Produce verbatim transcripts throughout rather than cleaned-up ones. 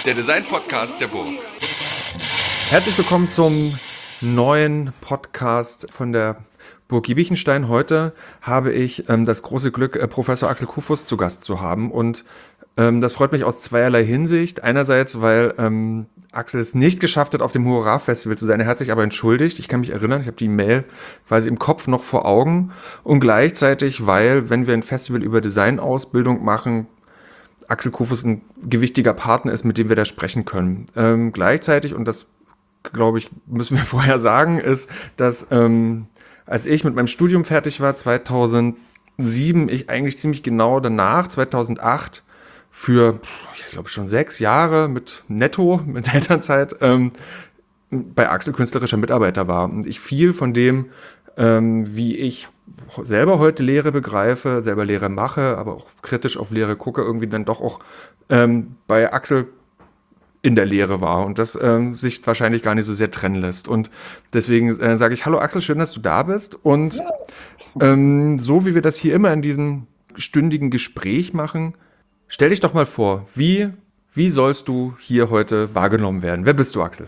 der Design-Podcast der Burg. Herzlich willkommen zum neuen Podcast von der Burg Giebichenstein. Heute habe ich ähm, das große Glück, äh, Professor Axel Kufus zu Gast zu haben. Und ähm, das freut mich aus zweierlei Hinsicht. Einerseits, weil ähm, Axel es nicht geschafft hat, auf dem Hurra-Festival zu sein. Er hat sich aber entschuldigt. Ich kann mich erinnern, ich habe die Mail quasi im Kopf noch vor Augen. Und gleichzeitig, weil, wenn wir ein Festival über Designausbildung machen, Axel Kufus ein gewichtiger Partner ist, mit dem wir da sprechen können. Ähm, gleichzeitig, und das glaube ich, müssen wir vorher sagen, ist, dass ähm, als ich mit meinem Studium fertig war, zweitausendsieben, ich eigentlich ziemlich genau danach, zweitausendacht, für, ich glaube schon sechs Jahre mit Netto, mit Elternzeit, ähm, bei Axel künstlerischer Mitarbeiter war. Und ich viel von dem, ähm, wie ich selber heute Lehre begreife, selber Lehre mache, aber auch kritisch auf Lehre gucke, irgendwie dann doch auch ähm, bei Axel in der Lehre war und das ähm, sich wahrscheinlich gar nicht so sehr trennen lässt. Und deswegen äh, sage ich, hallo Axel, schön, dass du da bist. Und ähm, so wie wir das hier immer in diesem stündigen Gespräch machen, stell dich doch mal vor, wie, wie sollst du hier heute wahrgenommen werden? Wer bist du, Axel?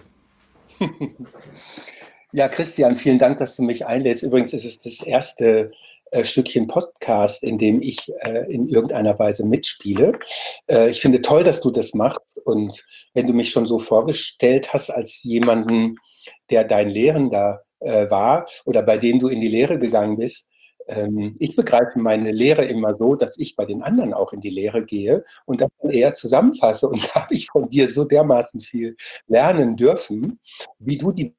Ja, Christian, vielen Dank, dass du mich einlädst. Übrigens ist es das erste äh, Stückchen Podcast, in dem ich äh, in irgendeiner Weise mitspiele. Äh, ich finde toll, dass du das machst. Und wenn du mich schon so vorgestellt hast als jemanden, der dein Lehrender äh, war oder bei dem du in die Lehre gegangen bist, ähm, ich begreife meine Lehre immer so, dass ich bei den anderen auch in die Lehre gehe und das dann eher zusammenfasse. Und da habe ich von dir so dermaßen viel lernen dürfen, wie du die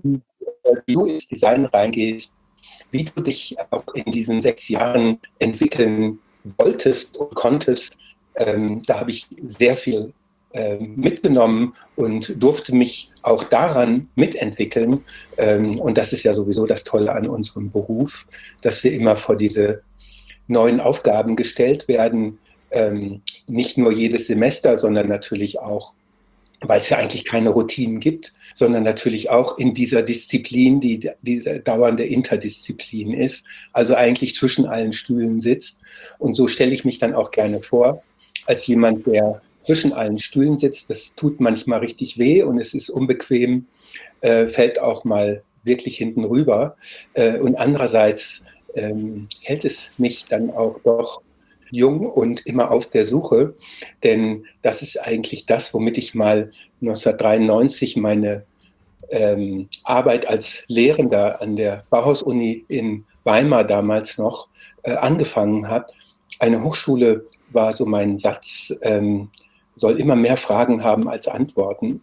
wie du ins Design reingehst, wie du dich auch in diesen sechs Jahren entwickeln wolltest und konntest. Ähm, da habe ich sehr viel ähm, mitgenommen und durfte mich auch daran mitentwickeln. Ähm, und das ist ja sowieso das Tolle an unserem Beruf, dass wir immer vor diese neuen Aufgaben gestellt werden. Ähm, nicht nur jedes Semester, sondern natürlich auch, weil es ja eigentlich keine Routinen gibt, sondern natürlich auch in dieser Disziplin, die diese dauernde Interdisziplin ist, also eigentlich zwischen allen Stühlen sitzt. Und so stelle ich mich dann auch gerne vor, als jemand, der zwischen allen Stühlen sitzt. Das tut manchmal richtig weh und es ist unbequem, äh, fällt auch mal wirklich hinten rüber. Äh, und andererseits ähm, hält es mich dann auch doch jung und immer auf der Suche, denn das ist eigentlich das, womit ich mal neunzehnhundertdreiundneunzig meine ähm, Arbeit als Lehrender an der Bauhaus-Uni in Weimar damals noch äh, angefangen habe. Eine Hochschule war so mein Satz, ähm, soll immer mehr Fragen haben als Antworten.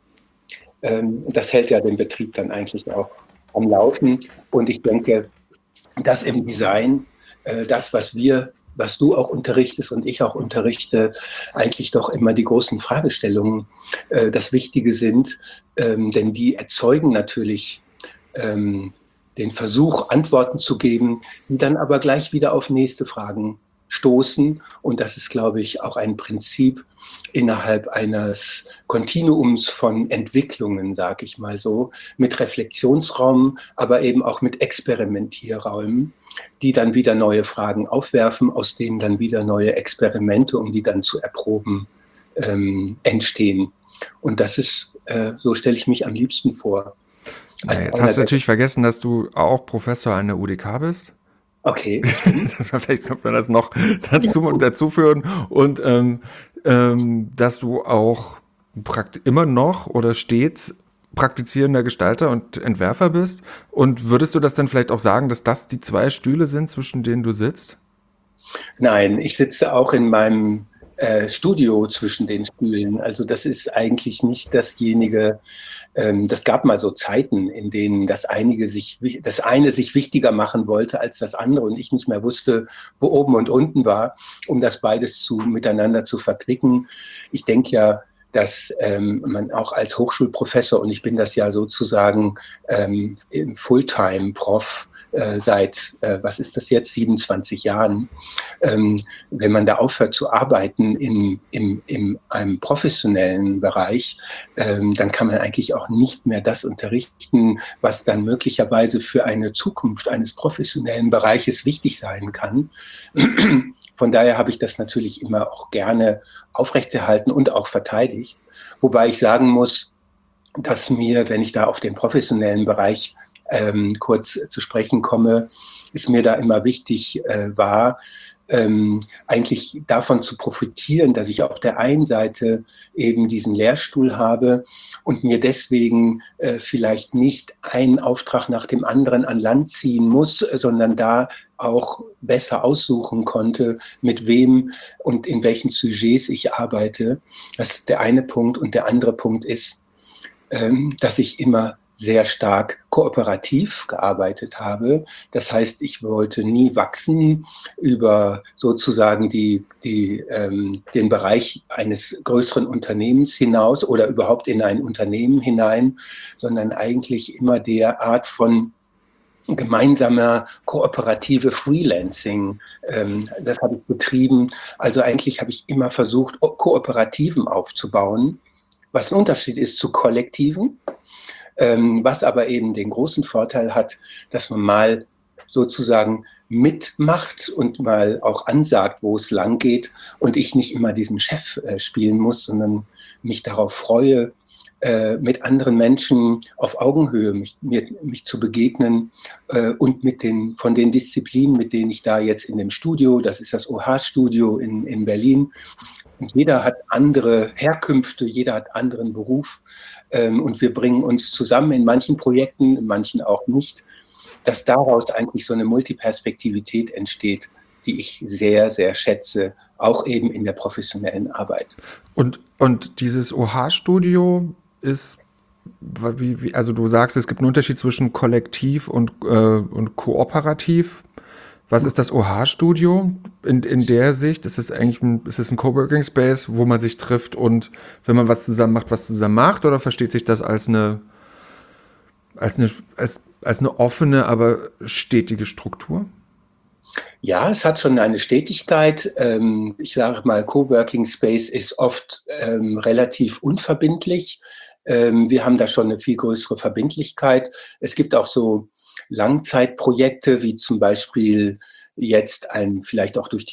Ähm, das hält ja den Betrieb dann eigentlich auch am Laufen und ich denke, dass im Design äh, das, was wir was du auch unterrichtest und ich auch unterrichte, eigentlich doch immer die großen Fragestellungen äh, das Wichtige sind, ähm, denn die erzeugen natürlich ähm, den Versuch, Antworten zu geben, die dann aber gleich wieder auf nächste Fragen stoßen. Und das ist, glaube ich, auch ein Prinzip innerhalb eines Kontinuums von Entwicklungen, sage ich mal so, mit Reflexionsraum, aber eben auch mit Experimentierräumen, die dann wieder neue Fragen aufwerfen, aus denen dann wieder neue Experimente, um die dann zu erproben, ähm, entstehen. Und das ist, äh, so stelle ich mich am liebsten vor. Ja, jetzt hast du natürlich vergessen, dass du auch Professor an der U D K bist. Okay. Das war vielleicht sollte man das noch dazu, dazu führen. Und ähm, ähm, dass du auch prakt- immer noch oder stets praktizierender Gestalter und Entwerfer bist. Und würdest du das dann vielleicht auch sagen, dass das die zwei Stühle sind, zwischen denen du sitzt? Nein, ich sitze auch in meinem äh, Studio zwischen den Stühlen. Also das ist eigentlich nicht dasjenige, ähm, das gab mal so Zeiten, in denen das, einige sich, das eine sich wichtiger machen wollte als das andere und ich nicht mehr wusste, wo oben und unten war, um das beides zu, miteinander zu verquicken. Ich denke ja, dass ähm, man auch als Hochschulprofessor, und ich bin das ja sozusagen ähm, Fulltime-Prof äh, seit, äh, was ist das jetzt, siebenundzwanzig Jahren, ähm, wenn man da aufhört zu arbeiten in, in, in einem professionellen Bereich, ähm, dann kann man eigentlich auch nicht mehr das unterrichten, was dann möglicherweise für eine Zukunft eines professionellen Bereiches wichtig sein kann. Von daher habe ich das natürlich immer auch gerne aufrechterhalten und auch verteidigt. Wobei ich sagen muss, dass mir, wenn ich da auf den professionellen Bereich ähm, kurz zu sprechen komme, ist mir da immer wichtig äh, war, ähm, eigentlich davon zu profitieren, dass ich auf der einen Seite eben diesen Lehrstuhl habe und mir deswegen äh, vielleicht nicht einen Auftrag nach dem anderen an Land ziehen muss, sondern da auch besser aussuchen konnte, mit wem und in welchen Sujets ich arbeite. Das ist der eine Punkt. Und der andere Punkt ist, ähm, dass ich immer sehr stark kooperativ gearbeitet habe. Das heißt, ich wollte nie wachsen über sozusagen die, die, ähm, den Bereich eines größeren Unternehmens hinaus oder überhaupt in ein Unternehmen hinein, sondern eigentlich immer der Art von gemeinsamer kooperative Freelancing. Ähm, das habe ich betrieben. Also eigentlich habe ich immer versucht, Kooperativen aufzubauen, was ein Unterschied ist zu Kollektiven. Ähm, was aber eben den großen Vorteil hat, dass man mal sozusagen mitmacht und mal auch ansagt, wo es lang geht und ich nicht immer diesen Chef äh, spielen muss, sondern mich darauf freue, äh, mit anderen Menschen auf Augenhöhe mich, mir, mich zu begegnen äh, und mit den, von den Disziplinen, mit denen ich da jetzt in dem Studio, das ist das O H-Studio in, in Berlin, und jeder hat andere Herkünfte, jeder hat anderen Beruf. Ähm, und wir bringen uns zusammen in manchen Projekten, in manchen auch nicht, dass daraus eigentlich so eine Multiperspektivität entsteht, die ich sehr, sehr schätze, auch eben in der professionellen Arbeit. Und, und dieses O H-Studio ist, wie, wie, also du sagst, es gibt einen Unterschied zwischen kollektiv und, äh, und kooperativ. Was ist das O H-Studio in, in der Sicht? Ist es eigentlich ein, ist es ein Coworking Space, wo man sich trifft und wenn man was zusammen macht, was zusammen macht? Oder versteht sich das als eine, als eine, als, als eine offene, aber stetige Struktur? Ja, es hat schon eine Stetigkeit. Ähm, ich sage mal, Coworking Space ist oft ähm, relativ unverbindlich. Ähm, wir haben da schon eine viel größere Verbindlichkeit. Es gibt auch so Langzeitprojekte, wie zum Beispiel jetzt ein vielleicht auch durch die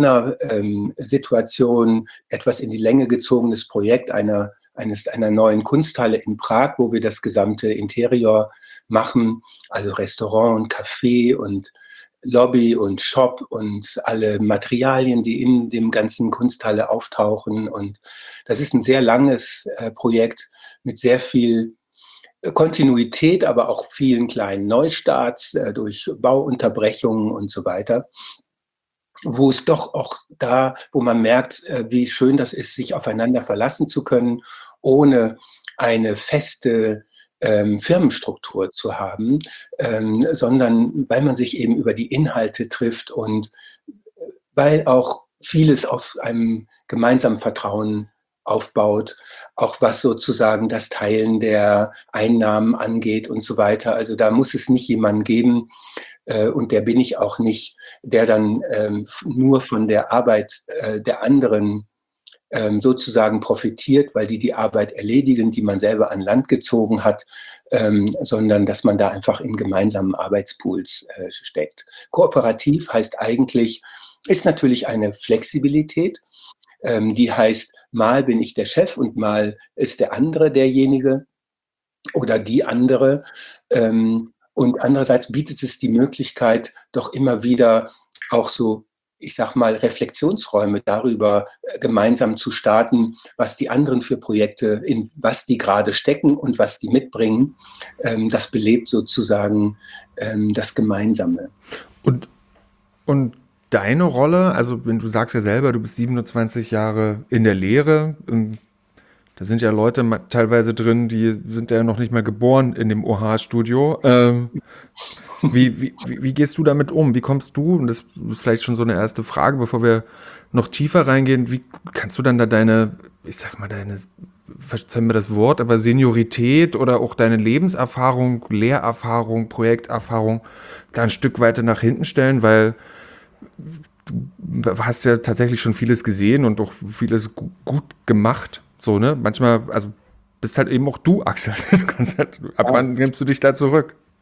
Corona-Situation etwas in die Länge gezogenes Projekt einer, eines, einer neuen Kunsthalle in Prag, wo wir das gesamte Interieur machen, also Restaurant und Café und Lobby und Shop und alle Materialien, die in dem ganzen Kunsthalle auftauchen. Und das ist ein sehr langes äh, Projekt mit sehr viel Kontinuität, aber auch vielen kleinen Neustarts äh, durch Bauunterbrechungen und so weiter, wo es doch auch da, wo man merkt, äh, wie schön das ist, sich aufeinander verlassen zu können, ohne eine feste ähm, Firmenstruktur zu haben, ähm, sondern weil man sich eben über die Inhalte trifft und weil auch vieles auf einem gemeinsamen Vertrauen aufbaut, auch was sozusagen das Teilen der Einnahmen angeht und so weiter. Also da muss es nicht jemanden geben, äh, und der bin ich auch nicht, der dann ähm, nur von der Arbeit äh, der anderen ähm, sozusagen profitiert, weil die die Arbeit erledigen, die man selber an Land gezogen hat, ähm, sondern dass man da einfach in gemeinsamen Arbeitspools äh, steckt. Kooperativ heißt eigentlich, ist natürlich eine Flexibilität, ähm, die heißt, mal bin ich der Chef und mal ist der andere derjenige oder die andere. Ähm, und andererseits bietet es die Möglichkeit, doch immer wieder auch so, ich sag mal, Reflexionsräume darüber äh, gemeinsam zu starten, was die anderen für Projekte, in was die gerade stecken und was die mitbringen. Ähm, das belebt sozusagen ähm, das Gemeinsame. Und, und deine Rolle, also wenn du sagst ja selber, du bist siebenundzwanzig Jahre in der Lehre, da sind ja Leute teilweise drin, die sind ja noch nicht mal geboren in dem O H-Studio. Ähm, wie, wie, wie gehst du damit um? Wie kommst du, und das ist vielleicht schon so eine erste Frage, bevor wir noch tiefer reingehen, wie kannst du dann da deine, ich sag mal, deine, verzeih mir das Wort, aber Seniorität oder auch deine Lebenserfahrung, Lehrerfahrung, Projekterfahrung da ein Stück weiter nach hinten stellen, weil du hast ja tatsächlich schon vieles gesehen und auch vieles gut gemacht. So, ne? Manchmal, also bist halt eben auch du, Axel. Du kannst halt, ab wann nimmst du dich da zurück?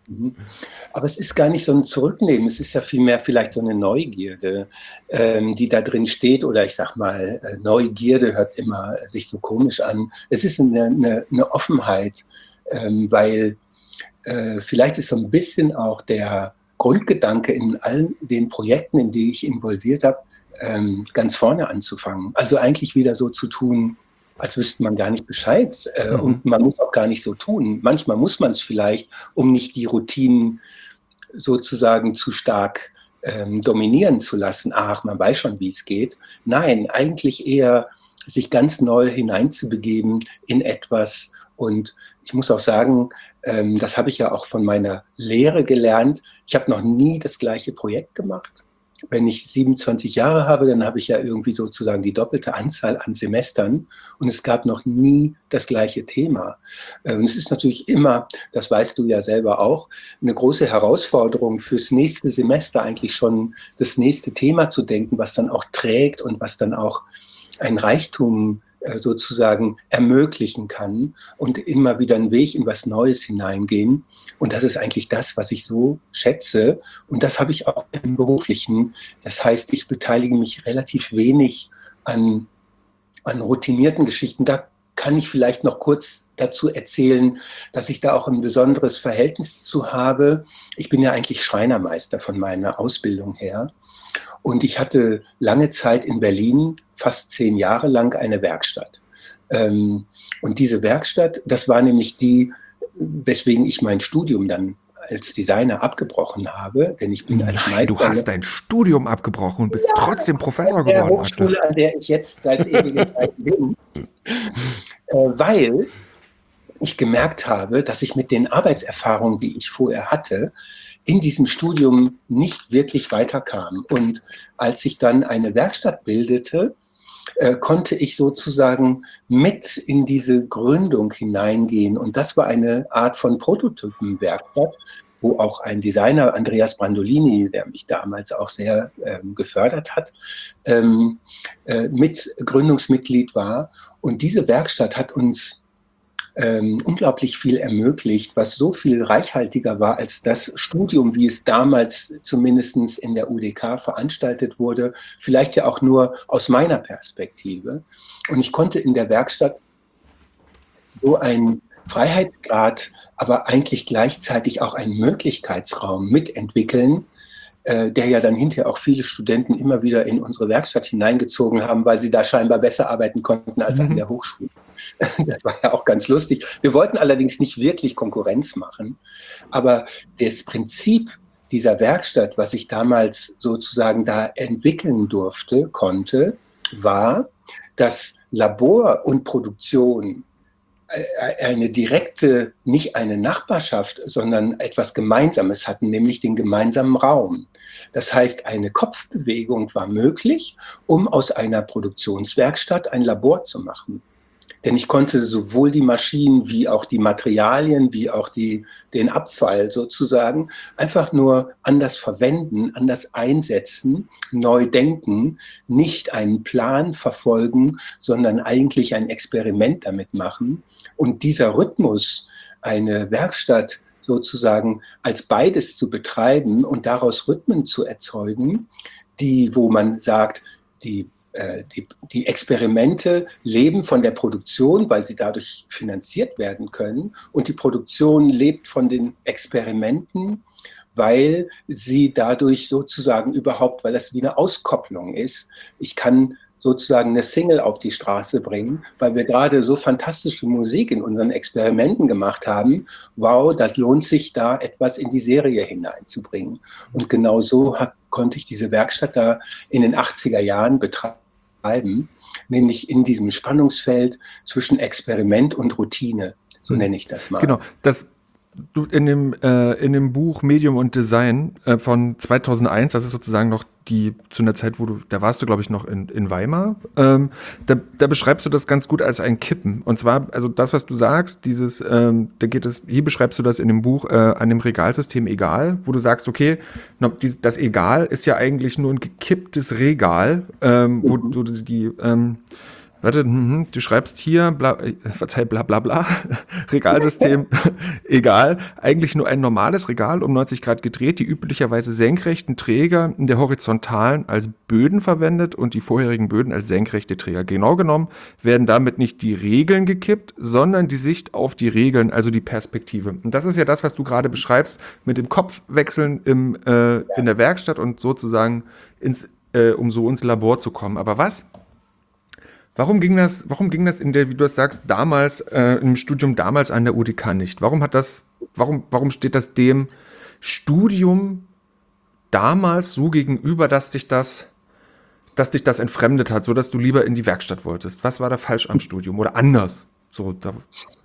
Mhm. Aber es ist gar nicht so ein Zurücknehmen, es ist ja vielmehr vielleicht so eine Neugierde, ähm, die da drin steht oder ich sage mal, äh, Neugierde hört immer sich so komisch an. Es ist eine 'ne 'ne Offenheit, ähm, weil, äh, vielleicht ist so ein bisschen auch der Grundgedanke in allen den Projekten, in die ich involviert habe, ähm, ganz vorne anzufangen. Also, eigentlich wieder so zu tun, als wüsste man gar nicht Bescheid, äh, Mhm. und man muss auch gar nicht so tun. Manchmal muss man es vielleicht, um nicht die Routinen sozusagen zu stark ähm, dominieren zu lassen. Ach, man weiß schon, wie es geht. Nein, eigentlich eher sich ganz neu hineinzubegeben in etwas. Und ich muss auch sagen, ähm, das habe ich ja auch von meiner Lehre gelernt. Ich habe noch nie das gleiche Projekt gemacht. Wenn ich siebenundzwanzig Jahre habe, dann habe ich ja irgendwie sozusagen die doppelte Anzahl an Semestern und es gab noch nie das gleiche Thema. Ähm, es ist natürlich immer, das weißt du ja selber auch, eine große Herausforderung fürs nächste Semester eigentlich schon das nächste Thema zu denken, was dann auch trägt und was dann auch ein Reichtum äh, sozusagen ermöglichen kann und immer wieder einen Weg in was Neues hineingehen. Und das ist eigentlich das, was ich so schätze. Und das habe ich auch im Beruflichen. Das heißt, ich beteilige mich relativ wenig an, an routinierten Geschichten. Da kann ich vielleicht noch kurz dazu erzählen, dass ich da auch ein besonderes Verhältnis zu habe. Ich bin ja eigentlich Schreinermeister von meiner Ausbildung her. Und ich hatte lange Zeit in Berlin, fast zehn Jahre lang, eine Werkstatt. Ähm, und diese Werkstatt, das war nämlich die, weswegen ich mein Studium dann als Designer abgebrochen habe, denn ich bin als Nein, du Meister hast dein Studium abgebrochen und bist trotzdem an Professor der geworden, Axel. Hochschule, an der ich jetzt seit ewigen Zeiten bin, äh, weil ich gemerkt habe, dass ich mit den Arbeitserfahrungen, die ich vorher hatte, in diesem Studium nicht wirklich weiterkam. Und als ich dann eine Werkstatt bildete, äh, konnte ich sozusagen mit in diese Gründung hineingehen. Und das war eine Art von Prototypenwerkstatt, wo auch ein Designer, Andreas Brandolini, der mich damals auch sehr ähm, gefördert hat, ähm, äh, mit Gründungsmitglied war. Und diese Werkstatt hat uns ähm, unglaublich viel ermöglicht, was so viel reichhaltiger war als das Studium, wie es damals zumindest in der U D K veranstaltet wurde, vielleicht ja auch nur aus meiner Perspektive. Und ich konnte in der Werkstatt so einen Freiheitsgrad, aber eigentlich gleichzeitig auch einen Möglichkeitsraum mitentwickeln, äh, der ja dann hinterher auch viele Studenten immer wieder in unsere Werkstatt hineingezogen haben, weil sie da scheinbar besser arbeiten konnten als an der Hochschule. Das war ja auch ganz lustig. Wir wollten allerdings nicht wirklich Konkurrenz machen, aber das Prinzip dieser Werkstatt, was ich damals sozusagen da entwickeln durfte, konnte, war, dass Labor und Produktion eine direkte, nicht eine Nachbarschaft, sondern etwas Gemeinsames hatten, nämlich den gemeinsamen Raum. Das heißt, eine Kopfbewegung war möglich, um aus einer Produktionswerkstatt ein Labor zu machen. Denn ich konnte sowohl die Maschinen wie auch die Materialien, wie auch die, den Abfall sozusagen einfach nur anders verwenden, anders einsetzen, neu denken, nicht einen Plan verfolgen, sondern eigentlich ein Experiment damit machen. Und dieser Rhythmus, eine Werkstatt sozusagen als beides zu betreiben und daraus Rhythmen zu erzeugen, die, wo man sagt, die Die, die Experimente leben von der Produktion, weil sie dadurch finanziert werden können. Und die Produktion lebt von den Experimenten, weil sie dadurch sozusagen überhaupt, weil das wie eine Auskopplung ist. Ich kann sozusagen eine Single auf die Straße bringen, weil wir gerade so fantastische Musik in unseren Experimenten gemacht haben. Wow, das lohnt sich, da etwas in die Serie hineinzubringen. Und genau so hat, konnte ich diese Werkstatt da in den achtziger Jahren betreiben. Nämlich in diesem Spannungsfeld zwischen Experiment und Routine, so nenne ich das mal. Genau, das du in dem äh, in dem Buch Medium und Design äh, von zweitausendeins, das ist sozusagen noch die zu einer Zeit, wo du, da warst du glaube ich noch in, in Weimar, ähm, da, da beschreibst du das ganz gut als ein Kippen. Und zwar, also das, was du sagst, dieses, ähm, da geht es, hier beschreibst du das in dem Buch äh, an dem Regalsystem Egal, wo du sagst, okay, das Egal ist ja eigentlich nur ein gekipptes Regal, ähm, wo du die ähm, Warte, mhm, du schreibst hier, bla, äh, verzeih, bla bla bla, Regalsystem, egal, eigentlich nur ein normales Regal um neunzig Grad gedreht, die üblicherweise senkrechten Träger in der horizontalen als Böden verwendet und die vorherigen Böden als senkrechte Träger. Genau genommen werden damit nicht die Regeln gekippt, sondern die Sicht auf die Regeln, also die Perspektive. Und das ist ja das, was du gerade beschreibst, mit dem Kopfwechseln im, äh, in der Werkstatt und sozusagen ins, äh, um so ins Labor zu kommen. Aber was? Warum ging das, warum ging das in der, wie du das sagst, damals, äh, im Studium damals an der U D K nicht? Warum hat das, warum, warum steht das dem Studium damals so gegenüber, dass dich das, dass dich das entfremdet hat, so dass du lieber in die Werkstatt wolltest? Was war da falsch am Studium oder anders? So, da,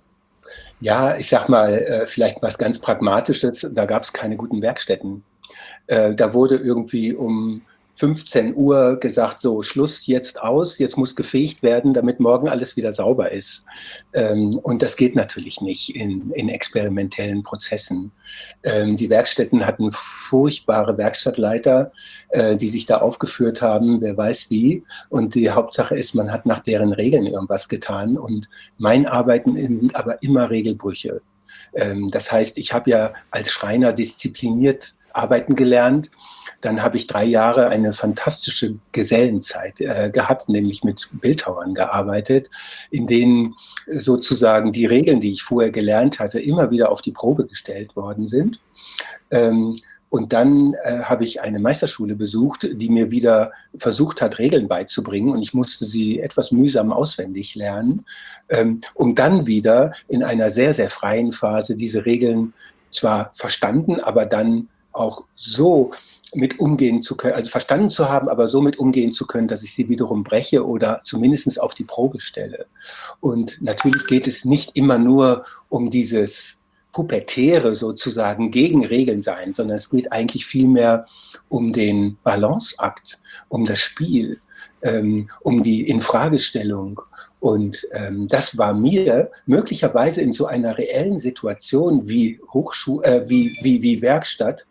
Ja, ich sag mal, äh, vielleicht was ganz Pragmatisches, da gab es keine guten Werkstätten. Äh, da wurde irgendwie um fünfzehn Uhr gesagt, so Schluss jetzt aus, jetzt muss gefegt werden, damit morgen alles wieder sauber ist. Ähm, und das geht natürlich nicht in, in experimentellen Prozessen. Ähm, die Werkstätten hatten furchtbare Werkstattleiter, äh, die sich da aufgeführt haben, wer weiß wie. Und die Hauptsache ist, man hat nach deren Regeln irgendwas getan. Und mein Arbeiten sind aber immer Regelbrüche. Ähm, das heißt, ich habe ja als Schreiner diszipliniert arbeiten gelernt. Dann habe ich drei Jahre eine fantastische Gesellenzeit äh, gehabt, nämlich mit Bildhauern gearbeitet, in denen sozusagen die Regeln, die ich vorher gelernt hatte, immer wieder auf die Probe gestellt worden sind. Ähm, und dann äh, habe ich eine Meisterschule besucht, die mir wieder versucht hat, Regeln beizubringen. Und ich musste sie etwas mühsam auswendig lernen, ähm, um dann wieder in einer sehr, sehr freien Phase diese Regeln zwar verstanden, aber dann auch so mit umgehen zu können, also verstanden zu haben, aber so mit umgehen zu können, dass ich sie wiederum breche oder zumindest auf die Probe stelle. Und natürlich geht es nicht immer nur um dieses Pubertäre sozusagen gegen Regeln sein, sondern es geht eigentlich vielmehr um den Balanceakt, um das Spiel, ähm, um die Infragestellung. Und ähm, das war mir möglicherweise in so einer reellen Situation wie Hochschule, äh, wie, wie, wie Werkstatt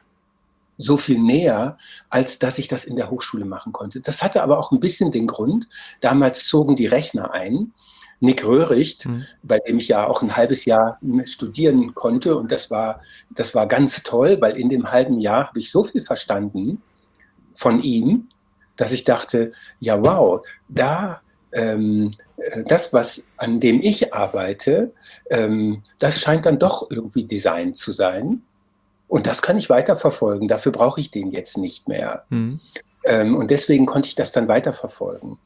so viel näher, als dass ich das in der Hochschule machen konnte. Das hatte aber auch ein bisschen den Grund, damals zogen die Rechner ein. Nick Röhricht, mhm. bei dem ich ja auch ein halbes Jahr studieren konnte, und das war, das war ganz toll, weil in dem halben Jahr habe ich so viel verstanden von ihm, dass ich dachte, ja wow, da ähm, das, was an dem ich arbeite, ähm, das scheint dann doch irgendwie Design zu sein. Und das kann ich weiterverfolgen. Dafür brauche ich den jetzt nicht mehr. Mhm. Ähm, und deswegen konnte ich das dann weiterverfolgen.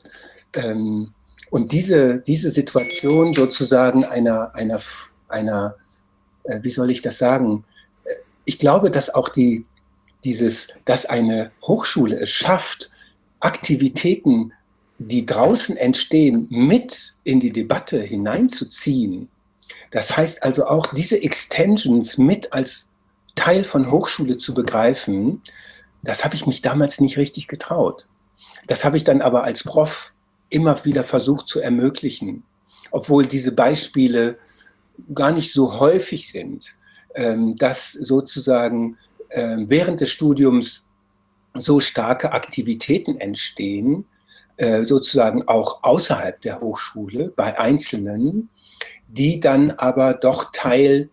Ähm, und diese, diese Situation sozusagen einer, einer, einer äh, wie soll ich das sagen? Ich glaube, dass auch die, dieses, dass eine Hochschule es schafft, Aktivitäten, die draußen entstehen, mit in die Debatte hineinzuziehen. Das heißt also auch, diese Extensions mit als Teil von Hochschule zu begreifen, das habe ich mich damals nicht richtig getraut. Das habe ich dann aber als Prof immer wieder versucht zu ermöglichen, obwohl diese Beispiele gar nicht so häufig sind, dass sozusagen während des Studiums so starke Aktivitäten entstehen, sozusagen auch außerhalb der Hochschule bei Einzelnen, die dann aber doch Teil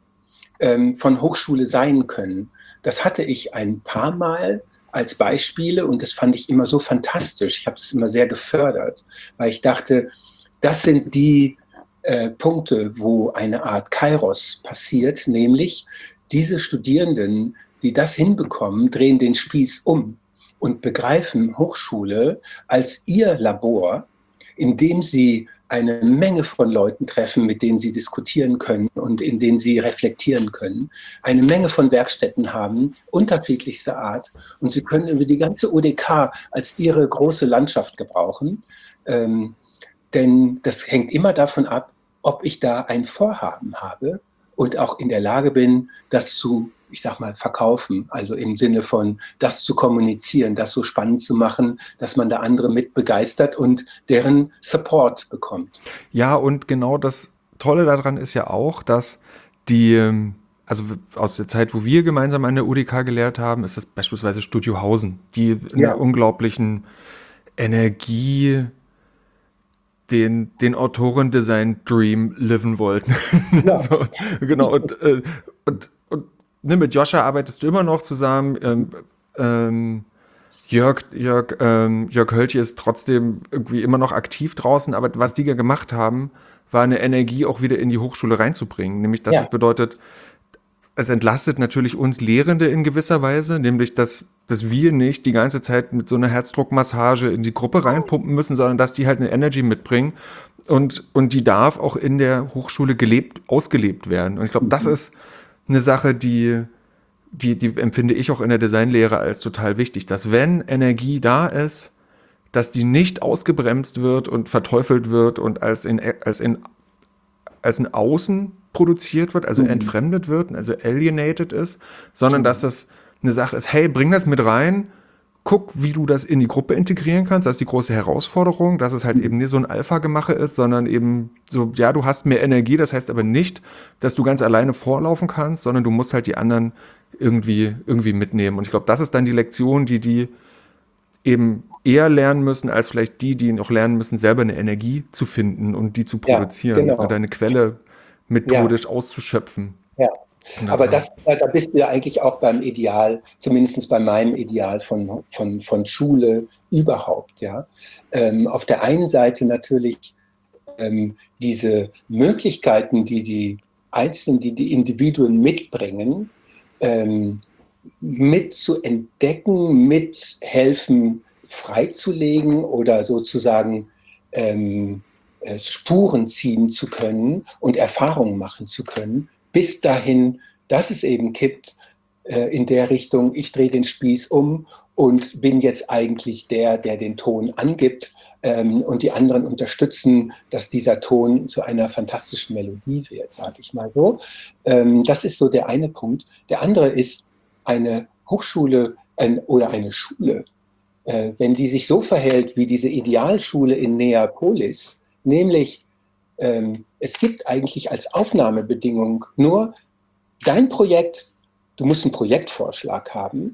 von Hochschule sein können. Das hatte ich ein paar Mal als Beispiele und das fand ich immer so fantastisch. Ich habe das immer sehr gefördert, weil ich dachte, das sind die äh, Punkte, wo eine Art Kairos passiert, nämlich diese Studierenden, die das hinbekommen, drehen den Spieß um und begreifen Hochschule als ihr Labor, in dem sie eine Menge von Leuten treffen, mit denen sie diskutieren können und in denen sie reflektieren können, eine Menge von Werkstätten haben, unterschiedlichster Art, und sie können über die ganze U D K als ihre große Landschaft gebrauchen, ähm, denn das hängt immer davon ab, ob ich da ein Vorhaben habe und auch in der Lage bin, das zu, ich sag mal, verkaufen, also im Sinne von das zu kommunizieren, das so spannend zu machen, dass man da andere mit begeistert und deren Support bekommt. Ja, und genau das Tolle daran ist ja auch, dass die, also aus der Zeit, wo wir gemeinsam an der U D K gelehrt haben, ist das beispielsweise Studiohausen, die in ja. einer unglaublichen Energie den, den Autorendesign-Dream liven wollten. Ja. So, genau, und, äh, und, und ne, mit Joscha arbeitest du immer noch zusammen. Ähm, ähm, Jörg, Jörg, ähm, Jörg Höltje ist trotzdem irgendwie immer noch aktiv draußen, aber was die ja gemacht haben, war eine Energie auch wieder in die Hochschule reinzubringen. Nämlich, dass Ja. es bedeutet, es entlastet natürlich uns Lehrende in gewisser Weise, nämlich, dass, dass wir nicht die ganze Zeit mit so einer Herzdruckmassage in die Gruppe reinpumpen müssen, sondern dass die halt eine Energy mitbringen und, und die darf auch in der Hochschule gelebt, ausgelebt werden. Und ich glaube, das ist eine Sache, die, die, die empfinde ich auch in der Designlehre als total wichtig, dass wenn Energie da ist, dass die nicht ausgebremst wird und verteufelt wird und als in, als in, als ein Außen produziert wird, also Mhm. entfremdet wird, also alienated ist, sondern dass das eine Sache ist, hey, bring das mit rein, guck, wie du das in die Gruppe integrieren kannst, das ist die große Herausforderung, dass es halt eben nicht so ein Alpha-Gemache ist, sondern eben so, ja, du hast mehr Energie, das heißt aber nicht, dass du ganz alleine vorlaufen kannst, sondern du musst halt die anderen irgendwie, irgendwie mitnehmen. Und ich glaube, das ist dann die Lektion, die die eben eher lernen müssen, als vielleicht die, die noch lernen müssen, selber eine Energie zu finden und die zu Ja, produzieren genau. oder eine Quelle methodisch Ja. auszuschöpfen. Ja. Und Aber ja. das, da bist du ja eigentlich auch beim Ideal, zumindest bei meinem Ideal von, von, von Schule überhaupt. Ja. Ähm, auf der einen Seite natürlich ähm, diese Möglichkeiten, die die Einzelnen, die die Individuen mitbringen, ähm, mit zu entdecken, mithelfen freizulegen oder sozusagen ähm, äh, Spuren ziehen zu können und Erfahrungen machen zu können, bis dahin, dass es eben kippt äh, in der Richtung, ich drehe den Spieß um und bin jetzt eigentlich der, der den Ton angibt ähm, und die anderen unterstützen, dass dieser Ton zu einer fantastischen Melodie wird, sage ich mal so. Ähm, das ist so der eine Punkt. Der andere ist, eine Hochschule ein, oder eine Schule, äh, wenn die sich so verhält wie diese Idealschule in Neapolis, nämlich ähm, es gibt eigentlich als Aufnahmebedingung nur dein Projekt, du musst einen Projektvorschlag haben,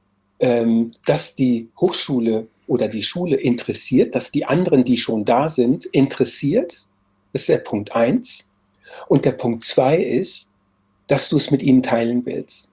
ähm, dass die Hochschule oder die Schule interessiert, dass die anderen, die schon da sind, interessiert. Das ist der Punkt eins. Und der Punkt zwei ist, dass du es mit ihnen teilen willst.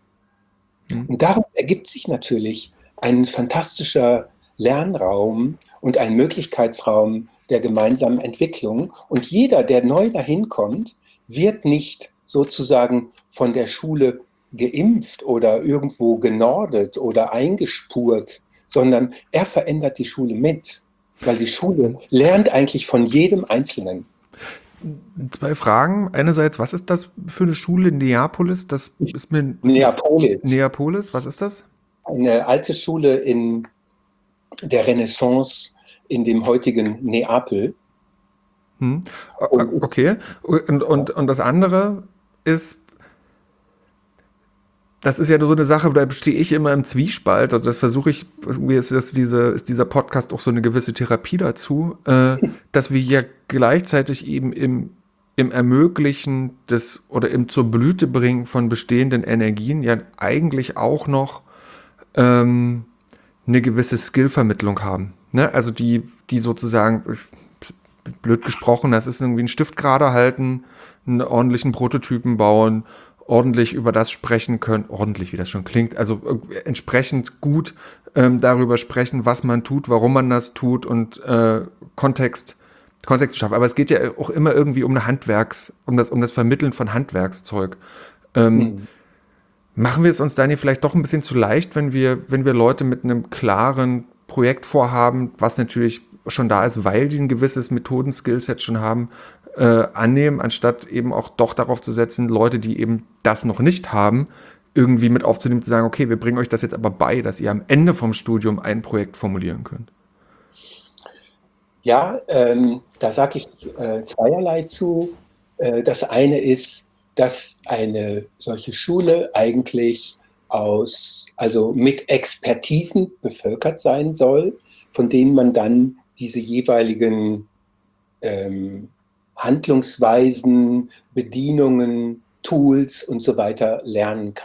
Hm. Und daraus ergibt sich natürlich ein fantastischer Lernraum und ein Möglichkeitsraum der gemeinsamen Entwicklung. Und jeder, der neu dahin kommt, wird nicht sozusagen von der Schule geimpft oder irgendwo genordet oder eingespurt, sondern er verändert die Schule mit, weil die Schule lernt eigentlich von jedem Einzelnen. Zwei Fragen. Einerseits, was ist das für eine Schule in Neapolis? Das ist mir, ist Neapolis. Mir Neapolis, was ist das? Eine alte Schule in der Renaissance in dem heutigen Neapel. Hm. Okay. Und, und, und das andere ist, das ist ja so eine Sache, da stehe ich immer im Zwiespalt. Also das versuche ich, irgendwie ist, das diese, ist dieser Podcast auch so eine gewisse Therapie dazu, äh, dass wir ja gleichzeitig eben im, im Ermöglichen des oder im zur Blüte bringen von bestehenden Energien ja eigentlich auch noch ähm, eine gewisse Skillvermittlung haben. Ne? Also die, die sozusagen, blöd gesprochen, das ist irgendwie ein Stift gerade halten, einen ordentlichen Prototypen bauen, ordentlich über das sprechen können, ordentlich, wie das schon klingt, also entsprechend gut ähm, darüber sprechen, was man tut, warum man das tut und äh, Kontext, Kontext zu schaffen. Aber es geht ja auch immer irgendwie um eine Handwerks, um das, um das Vermitteln von Handwerkszeug. Ähm, mhm. Machen wir es uns dann hier vielleicht doch ein bisschen zu leicht, wenn wir, wenn wir Leute mit einem klaren Projekt vorhaben, was natürlich schon da ist, weil die ein gewisses Methoden-Skillset schon haben, äh, annehmen, anstatt eben auch doch darauf zu setzen, Leute, die eben das noch nicht haben, irgendwie mit aufzunehmen, zu sagen, okay, wir bringen euch das jetzt aber bei, dass ihr am Ende vom Studium ein Projekt formulieren könnt. Ja, ähm, da sage ich äh, zweierlei zu. Äh, das eine ist, dass eine solche Schule eigentlich aus, also mit Expertisen bevölkert sein soll, von denen man dann diese jeweiligen ähm, Handlungsweisen, Bedienungen, Tools und so weiter lernen kann.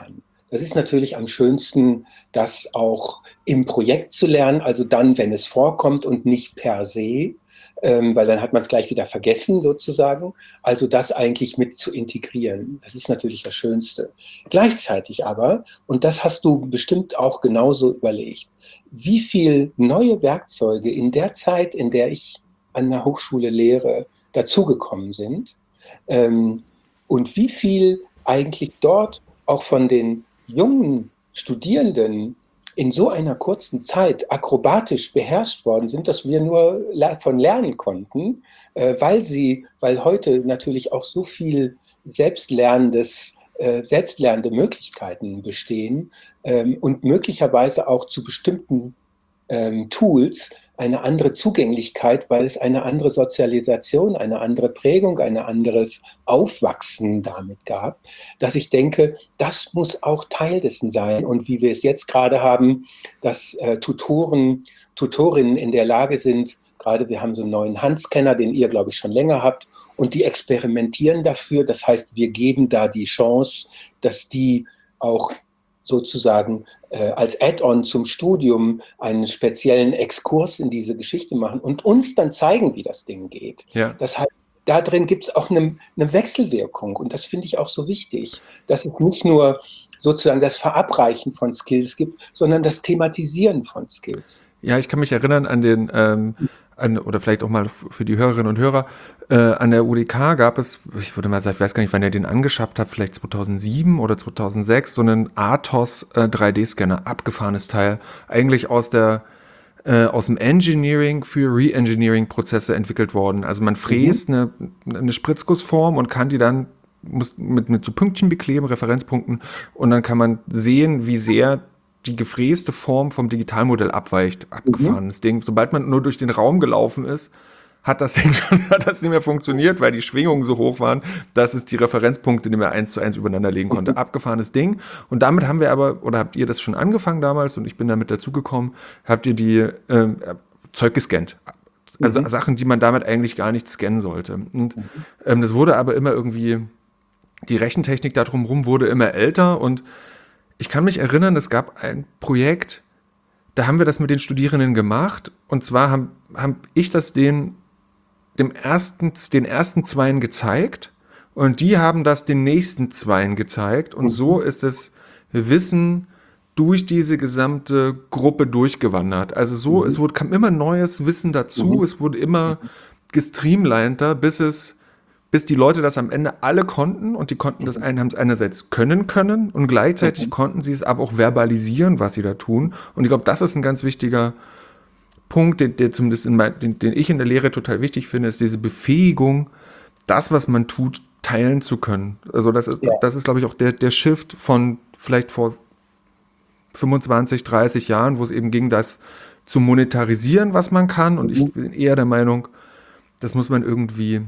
Das ist natürlich am schönsten, das auch im Projekt zu lernen, also dann, wenn es vorkommt und nicht per se, ähm, weil dann hat man es gleich wieder vergessen sozusagen. Also das eigentlich mit zu integrieren, das ist natürlich das Schönste. Gleichzeitig aber, und das hast du bestimmt auch genauso überlegt, wie viel neue Werkzeuge in der Zeit, in der ich an der Hochschule lehre, dazugekommen sind, ähm, und wie viel eigentlich dort auch von den jungen Studierenden in so einer kurzen Zeit akrobatisch beherrscht worden sind, dass wir nur von lernen konnten, äh, weil sie, weil heute natürlich auch so viel selbstlernendes, äh, selbstlernende Möglichkeiten bestehen ähm, und möglicherweise auch zu bestimmten ähm, Tools eine andere Zugänglichkeit, weil es eine andere Sozialisation, eine andere Prägung, ein anderes Aufwachsen damit gab, dass ich denke, das muss auch Teil dessen sein. Und wie wir es jetzt gerade haben, dass äh, Tutoren, Tutorinnen in der Lage sind, gerade wir haben so einen neuen Handscanner, den ihr, glaube ich, schon länger habt, und die experimentieren dafür. Das heißt, wir geben da die Chance, dass die auch sozusagen äh, als Add-on zum Studium einen speziellen Exkurs in diese Geschichte machen und uns dann zeigen, wie das Ding geht. Ja. Das heißt, da drin gibt es auch eine, eine Wechselwirkung und das finde ich auch so wichtig, dass es nicht nur sozusagen das Verabreichen von Skills gibt, sondern das Thematisieren von Skills. Ja, ich kann mich erinnern an den, ähm, an, oder vielleicht auch mal für die Hörerinnen und Hörer, äh, an der U D K gab es, ich würde mal sagen, ich weiß gar nicht, wann ihr den angeschafft habt, vielleicht zweitausendsieben oder zweitausendsechs, so einen Athos äh, drei D-Scanner, abgefahrenes Teil, eigentlich aus der äh, aus dem Engineering für Re-Engineering-Prozesse entwickelt worden. Also man fräst mhm. eine, eine Spritzgussform und kann die dann muss mit, mit so Pünktchen bekleben, Referenzpunkten, und dann kann man sehen, wie sehr die gefräste Form vom Digitalmodell abweicht. Abgefahrenes mhm. Ding. Sobald man nur durch den Raum gelaufen ist, hat das Ding schon hat das nicht mehr funktioniert, weil die Schwingungen so hoch waren, dass es die Referenzpunkte nicht mehr eins zu eins übereinander legen konnte. Mhm. Abgefahrenes Ding. Und damit haben wir aber, oder habt ihr das schon angefangen damals und ich bin damit dazugekommen, habt ihr die ähm, Zeug gescannt. Also mhm. Sachen, die man damit eigentlich gar nicht scannen sollte. Und mhm. ähm, das wurde aber immer irgendwie, die Rechentechnik da drumherum wurde immer älter und ich kann mich erinnern, es gab ein Projekt, da haben wir das mit den Studierenden gemacht und zwar habe hab ich das den, dem ersten, den ersten Zweien gezeigt und die haben das den nächsten Zweien gezeigt und mhm. so ist das Wissen durch diese gesamte Gruppe durchgewandert. Also so, mhm. es wurde, kam immer neues Wissen dazu, mhm. es wurde immer gestreamliner, bis es bis die Leute das am Ende alle konnten und die konnten das einen, haben es einerseits können können und gleichzeitig mhm. konnten sie es aber auch verbalisieren, was sie da tun. Und ich glaube, das ist ein ganz wichtiger Punkt, der, der zumindest in mein, den, den ich in der Lehre total wichtig finde, ist diese Befähigung, das, was man tut, teilen zu können. Also das ist, ja. das ist, glaube ich, auch der, der Shift von vielleicht vor fünfundzwanzig, dreißig Jahren, wo es eben ging, das zu monetarisieren, was man kann. Und mhm. ich bin eher der Meinung, das muss man irgendwie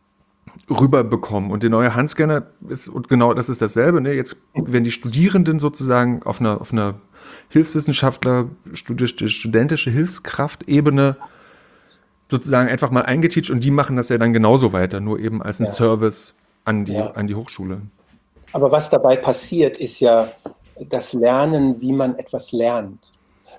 rüberbekommen. Und der neue Handscanner ist, und genau das ist dasselbe, ne? Jetzt werden die Studierenden sozusagen auf einer, auf einer Hilfswissenschaftler, studentische Hilfskraftebene sozusagen einfach mal eingeteacht und die machen das ja dann genauso weiter, nur eben als ein ja. Service an die, ja. an die Hochschule. Aber was dabei passiert, ist ja das Lernen, wie man etwas lernt.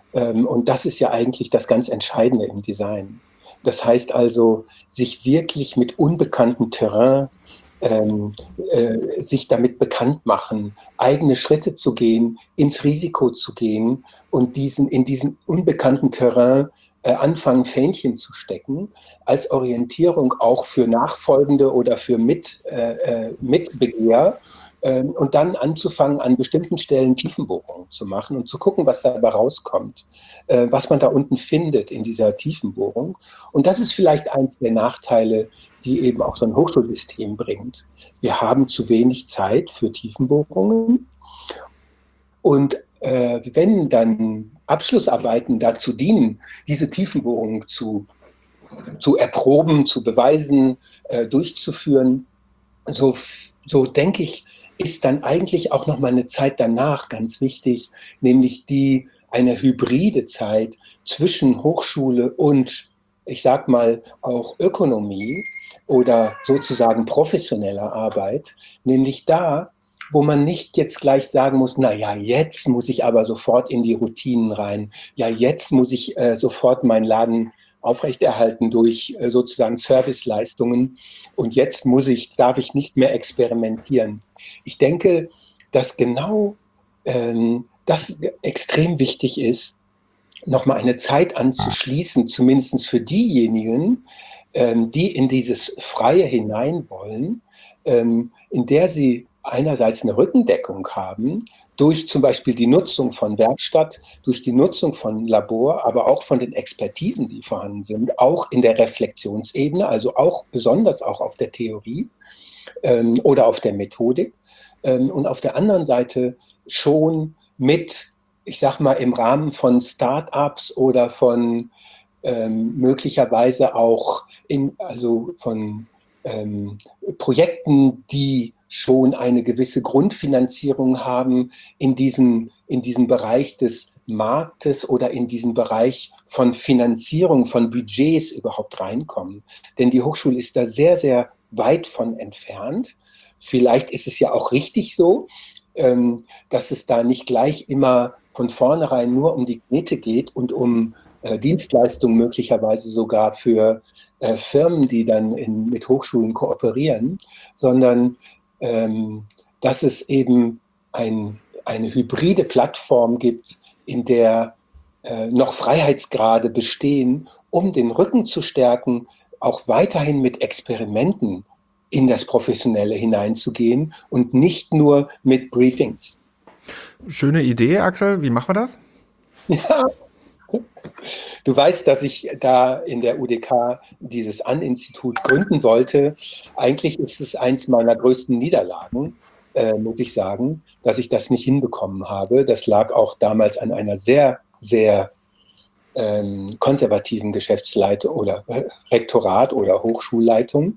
Und das ist ja eigentlich das ganz Entscheidende im Design. Das heißt also, sich wirklich mit unbekanntem Terrain, ähm, äh, sich damit bekannt machen, eigene Schritte zu gehen, ins Risiko zu gehen und diesen, in diesem unbekannten Terrain äh, anfangen, Fähnchen zu stecken, als Orientierung auch für Nachfolgende oder für Mit, äh, Mitbegehr. Und dann anzufangen, an bestimmten Stellen Tiefenbohrungen zu machen und zu gucken, was dabei rauskommt, was man da unten findet in dieser Tiefenbohrung. Und das ist vielleicht eins der Nachteile, die eben auch so ein Hochschulsystem bringt. Wir haben zu wenig Zeit für Tiefenbohrungen. Und äh, wenn dann Abschlussarbeiten dazu dienen, diese Tiefenbohrungen zu, zu erproben, zu beweisen, äh, durchzuführen, so, so denke ich, ist dann eigentlich auch noch mal eine Zeit danach ganz wichtig, nämlich die eine hybride Zeit zwischen Hochschule und, ich sag mal, auch Ökonomie oder sozusagen professioneller Arbeit, nämlich da wo man nicht jetzt gleich sagen muss, na ja, jetzt muss ich aber sofort in die Routinen rein. Ja, jetzt muss ich äh, sofort meinen Laden aufrechterhalten durch äh, sozusagen Serviceleistungen. Und jetzt muss ich, darf ich nicht mehr experimentieren. Ich denke, dass genau ähm, das extrem wichtig ist, nochmal eine Zeit anzuschließen, zumindest für diejenigen, ähm, die in dieses Freie hinein wollen, ähm, in der sie einerseits eine Rückendeckung haben, durch zum Beispiel die Nutzung von Werkstatt, durch die Nutzung von Labor, aber auch von den Expertisen, die vorhanden sind, auch in der Reflexionsebene, also auch besonders auch auf der Theorie ähm, oder auf der Methodik. Ähm, und auf der anderen Seite schon mit, ich sag mal, im Rahmen von Start-ups oder von ähm, möglicherweise auch in, also von ähm, Projekten, die schon eine gewisse Grundfinanzierung haben, in diesen, in diesen Bereich des Marktes oder in diesen Bereich von Finanzierung, von Budgets überhaupt reinkommen. Denn die Hochschule ist da sehr, sehr weit von entfernt. Vielleicht ist es ja auch richtig so, ähm, dass es da nicht gleich immer von vornherein nur um die Knete geht und um äh, Dienstleistungen möglicherweise sogar für äh, Firmen, die dann in, mit Hochschulen kooperieren, sondern ähm, dass es eben ein, eine hybride Plattform gibt, in der äh, noch Freiheitsgrade bestehen, um den Rücken zu stärken, auch weiterhin mit Experimenten in das Professionelle hineinzugehen und nicht nur mit Briefings. Schöne Idee, Axel. Wie machen wir das? Ja. Du weißt, dass ich da in der U D K dieses An-Institut gründen wollte. Eigentlich ist es eins meiner größten Niederlagen, äh, muss ich sagen, dass ich das nicht hinbekommen habe. Das lag auch damals an einer sehr, sehr ähm, konservativen Geschäftsleitung oder äh, Rektorat oder Hochschulleitung,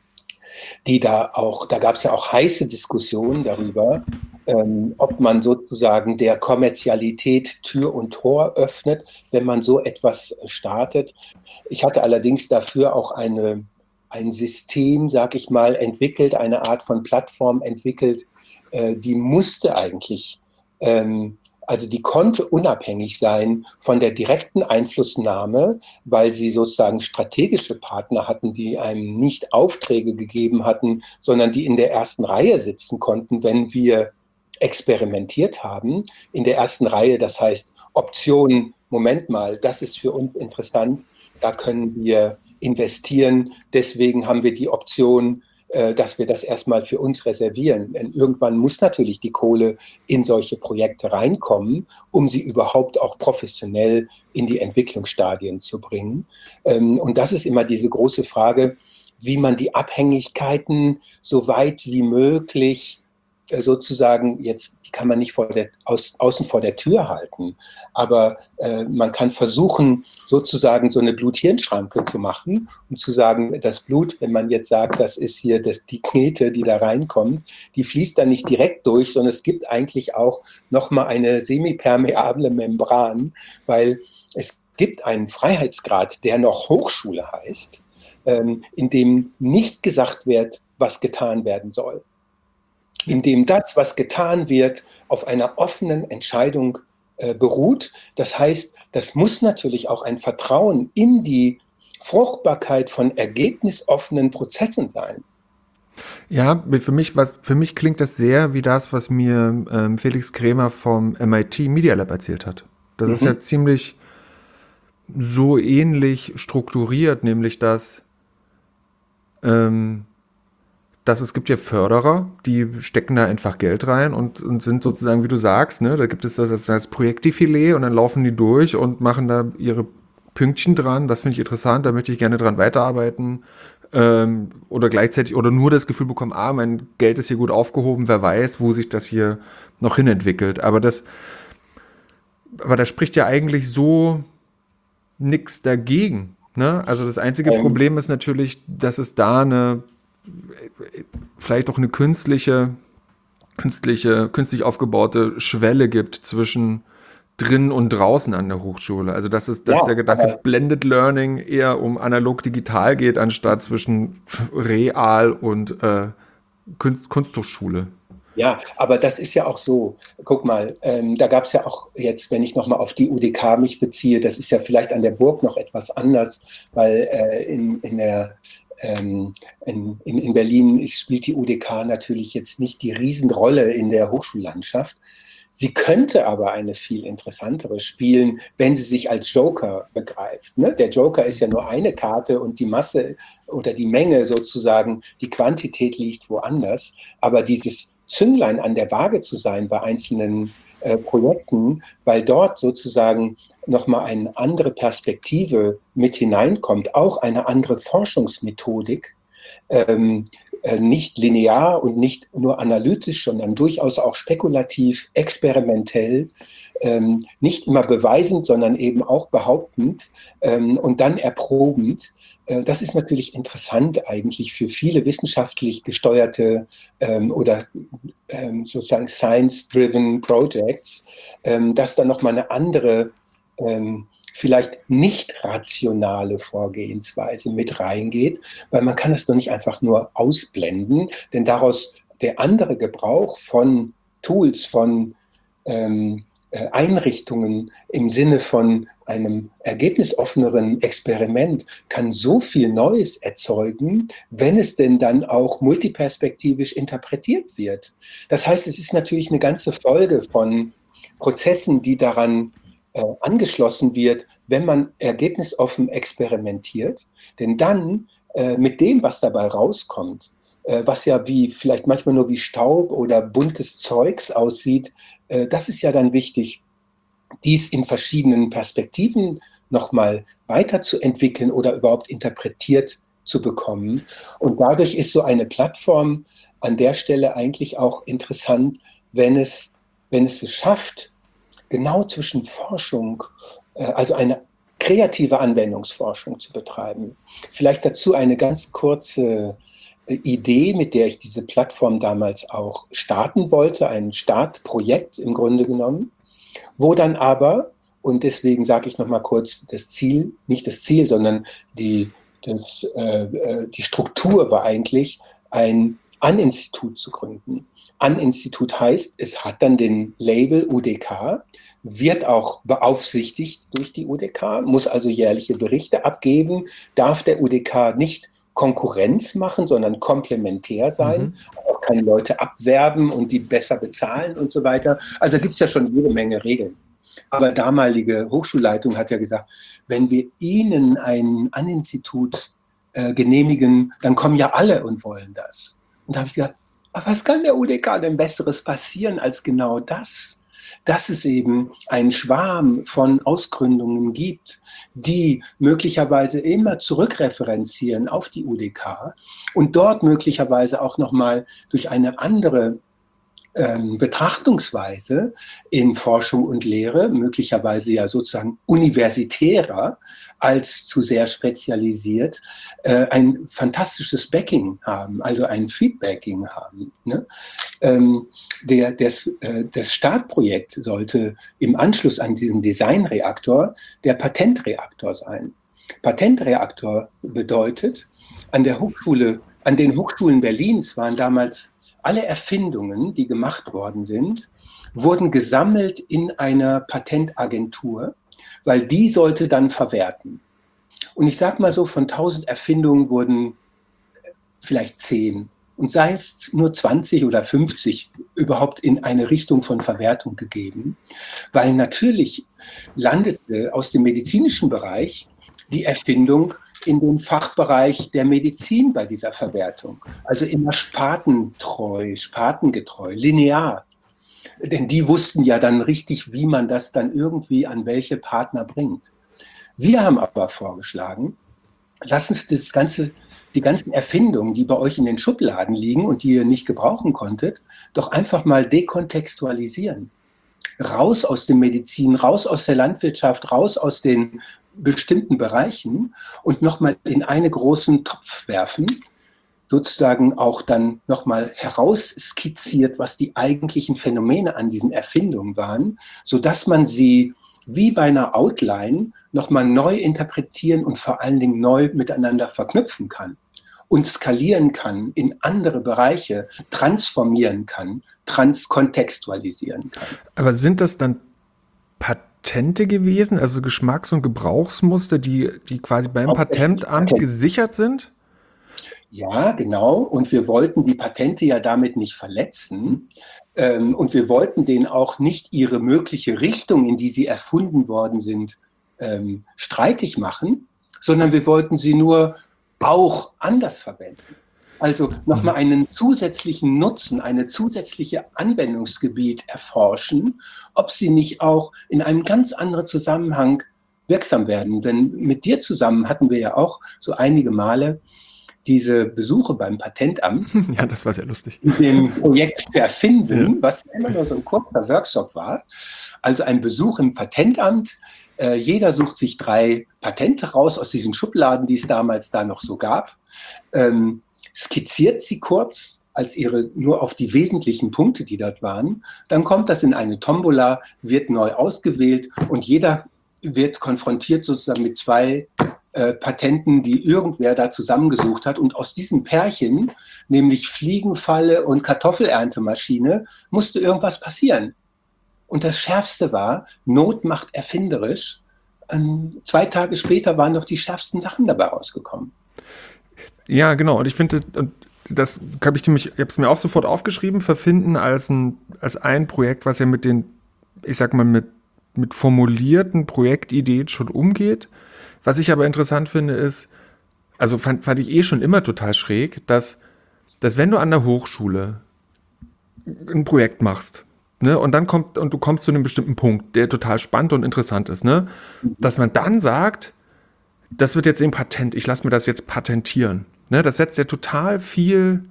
die da auch, da gab es ja auch heiße Diskussionen darüber, ähm, ob man sozusagen der Kommerzialität Tür und Tor öffnet, wenn man so etwas startet. Ich hatte allerdings dafür auch eine, ein System, sag ich mal, entwickelt, eine Art von Plattform entwickelt, äh, die musste eigentlich, ähm, also die konnte unabhängig sein von der direkten Einflussnahme, weil sie sozusagen strategische Partner hatten, die einem nicht Aufträge gegeben hatten, sondern die in der ersten Reihe sitzen konnten, wenn wir experimentiert haben. In der ersten Reihe, das heißt Optionen, Moment mal, das ist für uns interessant, da können wir investieren, deswegen haben wir die Option, dass wir das erstmal für uns reservieren. Denn irgendwann muss natürlich die Kohle in solche Projekte reinkommen, um sie überhaupt auch professionell in die Entwicklungsstadien zu bringen. Und das ist immer diese große Frage, wie man die Abhängigkeiten so weit wie möglich sozusagen jetzt, die kann man nicht vor der, aus, außen vor der Tür halten, aber äh, man kann versuchen, sozusagen so eine Blut-Hirn-Schranke zu machen und zu sagen, das Blut, wenn man jetzt sagt, das ist hier das, die Knete, die da reinkommt, die fließt dann nicht direkt durch, sondern es gibt eigentlich auch nochmal eine semipermeable Membran, weil es gibt einen Freiheitsgrad, der noch Hochschule heißt, ähm, in dem nicht gesagt wird, was getan werden soll. In dem das, was getan wird, auf einer offenen Entscheidung äh, beruht. Das heißt, das muss natürlich auch ein Vertrauen in die Fruchtbarkeit von ergebnisoffenen Prozessen sein. Ja, für mich, was, für mich klingt das sehr wie das, was mir ähm, Felix Krämer vom M I T Media Lab erzählt hat. Das mhm. ist ja ziemlich so ähnlich strukturiert, nämlich dass ähm, dass es gibt ja Förderer, die stecken da einfach Geld rein und, und sind sozusagen, wie du sagst, ne, da gibt es das als Projektdefilet und dann laufen die durch und machen da ihre Pünktchen dran. Das finde ich interessant, da möchte ich gerne dran weiterarbeiten. Ähm, oder gleichzeitig, oder nur das Gefühl bekommen, ah, mein Geld ist hier gut aufgehoben, wer weiß, wo sich das hier noch hin entwickelt. Aber das, aber da spricht ja eigentlich so nichts dagegen. Ne? Also das einzige ähm. Problem ist natürlich, dass es da eine vielleicht auch eine künstliche, künstliche, künstlich aufgebaute Schwelle gibt zwischen drin und draußen an der Hochschule. Also dass es, dass ja, der Gedanke Blended Learning eher um analog-digital geht, anstatt zwischen real und äh, Kunst, Kunsthochschule. Ja, aber das ist ja auch so. Guck mal, ähm, da gab es ja auch jetzt, wenn ich nochmal auf die U D K mich beziehe, das ist ja vielleicht an der Burg noch etwas anders, weil äh, in, in, der, ähm, in, in, in Berlin ist, spielt die U D K natürlich jetzt nicht die Riesenrolle in der Hochschullandschaft. Sie könnte aber eine viel interessantere spielen, wenn sie sich als Joker begreift. Ne? Der Joker ist ja nur eine Karte und die Masse oder die Menge sozusagen, die Quantität liegt woanders. Aber dieses Zünglein an der Waage zu sein bei einzelnen äh, Projekten, weil dort sozusagen nochmal eine andere Perspektive mit hineinkommt, auch eine andere Forschungsmethodik, ähm, äh, nicht linear und nicht nur analytisch, sondern durchaus auch spekulativ, experimentell, ähm, nicht immer beweisend, sondern eben auch behauptend ähm, und dann erprobend. Äh, das ist natürlich interessant eigentlich für viele wissenschaftlich gesteuerte ähm, oder ähm, sozusagen science-driven Projects, ähm, dass da nochmal eine andere ähm, vielleicht nicht rationale Vorgehensweise mit reingeht, weil man kann es doch nicht einfach nur ausblenden, denn daraus der andere Gebrauch von Tools, von ähm, äh, Einrichtungen im Sinne von einem ergebnisoffeneren Experiment kann so viel Neues erzeugen, wenn es denn dann auch multiperspektivisch interpretiert wird. Das heißt, es ist natürlich eine ganze Folge von Prozessen, die daran äh, angeschlossen wird, wenn man ergebnisoffen experimentiert. Denn dann äh, mit dem, was dabei rauskommt, äh, was ja wie vielleicht manchmal nur wie Staub oder buntes Zeugs aussieht, äh, das ist ja dann wichtig, dies in verschiedenen Perspektiven nochmal weiterzuentwickeln oder überhaupt interpretiert zu bekommen. Und dadurch ist so eine Plattform an der Stelle eigentlich auch interessant, wenn es, wenn es es schafft, genau zwischen Forschung, äh, also eine kreative Anwendungsforschung zu betreiben. Vielleicht dazu eine ganz kurze äh, Idee, mit der ich diese Plattform damals auch starten wollte, ein Startprojekt im Grunde genommen, wo dann aber, und deswegen sage ich nochmal kurz das Ziel, nicht das Ziel, sondern die, das, äh, die Struktur war eigentlich, ein An-Institut zu gründen. An-Institut heißt, es hat dann den Label U D K, wird auch beaufsichtigt durch die U D K, muss also jährliche Berichte abgeben, darf der U D K nicht Konkurrenz machen, sondern komplementär sein, Mhm. auch keine Leute abwerben und die besser bezahlen und so weiter. Also gibt es ja schon jede Menge Regeln. Aber damalige Hochschulleitung hat ja gesagt, wenn wir Ihnen ein An-Institut äh, genehmigen, dann kommen ja alle und wollen das. Und da habe ich gedacht, was kann der U D K denn Besseres passieren als genau das? Dass es eben einen Schwarm von Ausgründungen gibt, die möglicherweise immer zurückreferenzieren auf die U D K und dort möglicherweise auch nochmal durch eine andere ähm, Betrachtungsweise in Forschung und Lehre, möglicherweise ja sozusagen universitärer als zu sehr spezialisiert, äh, ein fantastisches Backing haben, also ein Feedbacking haben. Ne? Ähm, der, das, äh, das Startprojekt sollte im Anschluss an diesen Designreaktor der Patentreaktor sein. Patentreaktor bedeutet, an der Hochschule, an den Hochschulen Berlins waren damals alle Erfindungen, die gemacht worden sind, wurden gesammelt in einer Patentagentur, weil die sollte dann verwerten. Und ich sage mal so, von tausend Erfindungen wurden vielleicht zehn und sei es nur zwanzig oder fünfzig überhaupt in eine Richtung von Verwertung gegeben, weil natürlich landete aus dem medizinischen Bereich die Erfindung in den Fachbereich der Medizin bei dieser Verwertung. Also immer spartentreu, spartengetreu, linear. Denn die wussten ja dann richtig, wie man das dann irgendwie an welche Partner bringt. Wir haben aber vorgeschlagen, lass uns das Ganze, die ganzen Erfindungen, die bei euch in den Schubladen liegen und die ihr nicht gebrauchen konntet, doch einfach mal dekontextualisieren. Raus aus der Medizin, raus aus der Landwirtschaft, raus aus den bestimmten Bereichen und nochmal in einen großen Topf werfen, sozusagen auch dann nochmal herausskizziert, was die eigentlichen Phänomene an diesen Erfindungen waren, sodass man sie wie bei einer Outline nochmal neu interpretieren und vor allen Dingen neu miteinander verknüpfen kann. und skalieren kann, in andere Bereiche transformieren kann, transkontextualisieren kann. Aber sind das dann Patente gewesen, also Geschmacks- und Gebrauchsmuster, die, die quasi beim Patentamt gesichert sind? Ja, genau. Und wir wollten die Patente ja damit nicht verletzen. Ähm, und wir wollten denen auch nicht ihre mögliche Richtung, in die sie erfunden worden sind, ähm, streitig machen, sondern wir wollten sie nur auch anders verwenden. Also nochmal einen zusätzlichen Nutzen, eine zusätzliche Anwendungsgebiet erforschen, ob sie nicht auch in einem ganz anderen Zusammenhang wirksam werden. Denn mit dir zusammen hatten wir ja auch so einige Male diese Besuche beim Patentamt. Ja, das war sehr lustig. In dem Projekt Verfinden, ja. Was immer nur so ein kurzer Workshop war. Also ein Besuch im Patentamt. Äh, jeder sucht sich drei Patente raus aus diesen Schubladen, die es damals da noch so gab. Ähm, skizziert sie kurz als ihre nur auf die wesentlichen Punkte, die dort waren. Dann kommt das in eine Tombola, wird neu ausgewählt und jeder wird konfrontiert sozusagen mit zwei Äh, Patenten, die irgendwer da zusammengesucht hat. Und aus diesem Pärchen, nämlich Fliegenfalle und Kartoffelerntemaschine, musste irgendwas passieren. Und das Schärfste war, Not macht erfinderisch. Ähm, zwei Tage später waren doch die schärfsten Sachen dabei rausgekommen. Ja, genau. Und ich finde, und das habe ich nämlich, ich habe es mir auch sofort aufgeschrieben, Verfinden als ein, als ein Projekt, was ja mit den, ich sag mal, mit, mit formulierten Projektideen schon umgeht. Was ich aber interessant finde, ist, also fand, fand ich eh schon immer total schräg, dass, dass wenn du an der Hochschule ein Projekt machst, ne, und dann kommt, und du kommst zu einem bestimmten Punkt, der total spannend und interessant ist, ne, dass man dann sagt, das wird jetzt eben Patent, ich lasse mir das jetzt patentieren. Ne, das setzt ja total viel,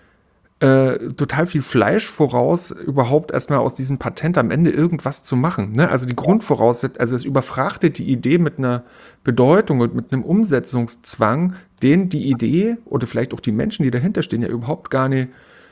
äh, total viel Fleisch voraus, überhaupt erstmal aus diesem Patent am Ende irgendwas zu machen. Ne? Also die Grundvoraussetzung, also es überfrachtet die Idee mit einer Bedeutung und mit einem Umsetzungszwang, den die Idee oder vielleicht auch die Menschen, die dahinter stehen, ja überhaupt gar nicht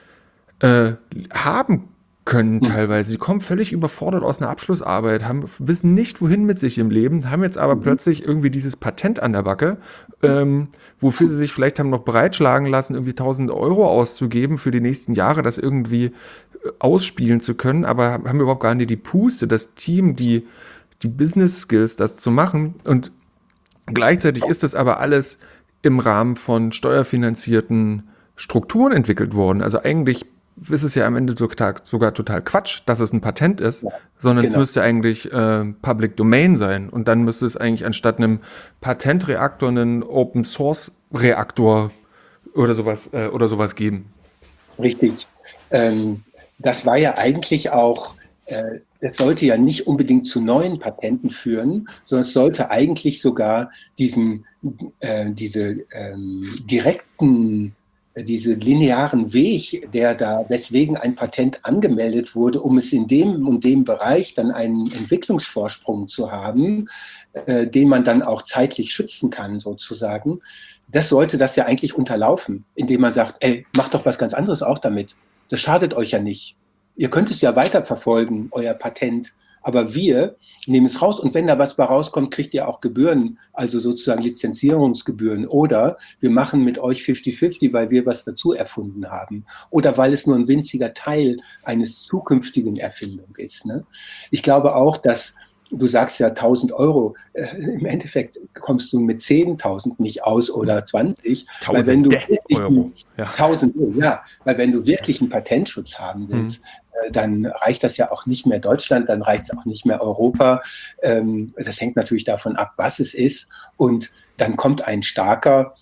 äh, haben können teilweise. Sie kommen völlig überfordert aus einer Abschlussarbeit, haben, wissen nicht, wohin mit sich im Leben, haben jetzt aber mhm. plötzlich irgendwie dieses Patent an der Backe, ähm, wofür sie sich vielleicht haben noch breitschlagen lassen, irgendwie tausend Euro auszugeben für die nächsten Jahre, das irgendwie ausspielen zu können, aber haben überhaupt gar nicht die Puste, das Team, die, die Business Skills, das zu machen. Und gleichzeitig ist das aber alles im Rahmen von steuerfinanzierten Strukturen entwickelt worden. Also eigentlich ist es ja am Ende sogar total Quatsch, dass es ein Patent ist, ja, sondern genau. Es müsste eigentlich äh, Public Domain sein. Und dann müsste es eigentlich anstatt einem Patentreaktor einen Open Source Reaktor oder sowas, äh, oder sowas geben. Richtig. Ähm, das war ja eigentlich auch, äh, das sollte ja nicht unbedingt zu neuen Patenten führen, sondern es sollte eigentlich sogar diesen, äh, diese ähm, direkten diese linearen Weg, der da, weswegen ein Patent angemeldet wurde, um es in dem und dem Bereich dann einen Entwicklungsvorsprung zu haben, äh, den man dann auch zeitlich schützen kann, sozusagen. Das sollte das ja eigentlich unterlaufen, indem man sagt, ey, macht doch was ganz anderes auch damit. Das schadet euch ja nicht. Ihr könnt es ja weiterverfolgen, euer Patent. Aber wir nehmen es raus und wenn da was bei rauskommt, kriegt ihr auch Gebühren, also sozusagen Lizenzierungsgebühren. Oder wir machen mit euch fünfzig fünfzig, weil wir was dazu erfunden haben. Oder weil es nur ein winziger Teil eines zukünftigen Erfindung ist. Ne? Ich glaube auch, dass du sagst ja tausend Euro, äh, im Endeffekt kommst du mit zehntausend nicht aus oder zwanzig. Weil wenn du wirklich Euro. Ja. tausend Euro, ja, weil wenn du wirklich einen Patentschutz haben willst, hm. dann reicht das ja auch nicht mehr Deutschland, dann reicht es auch nicht mehr Europa. Das hängt natürlich davon ab, was es ist. Und dann kommt ein starker,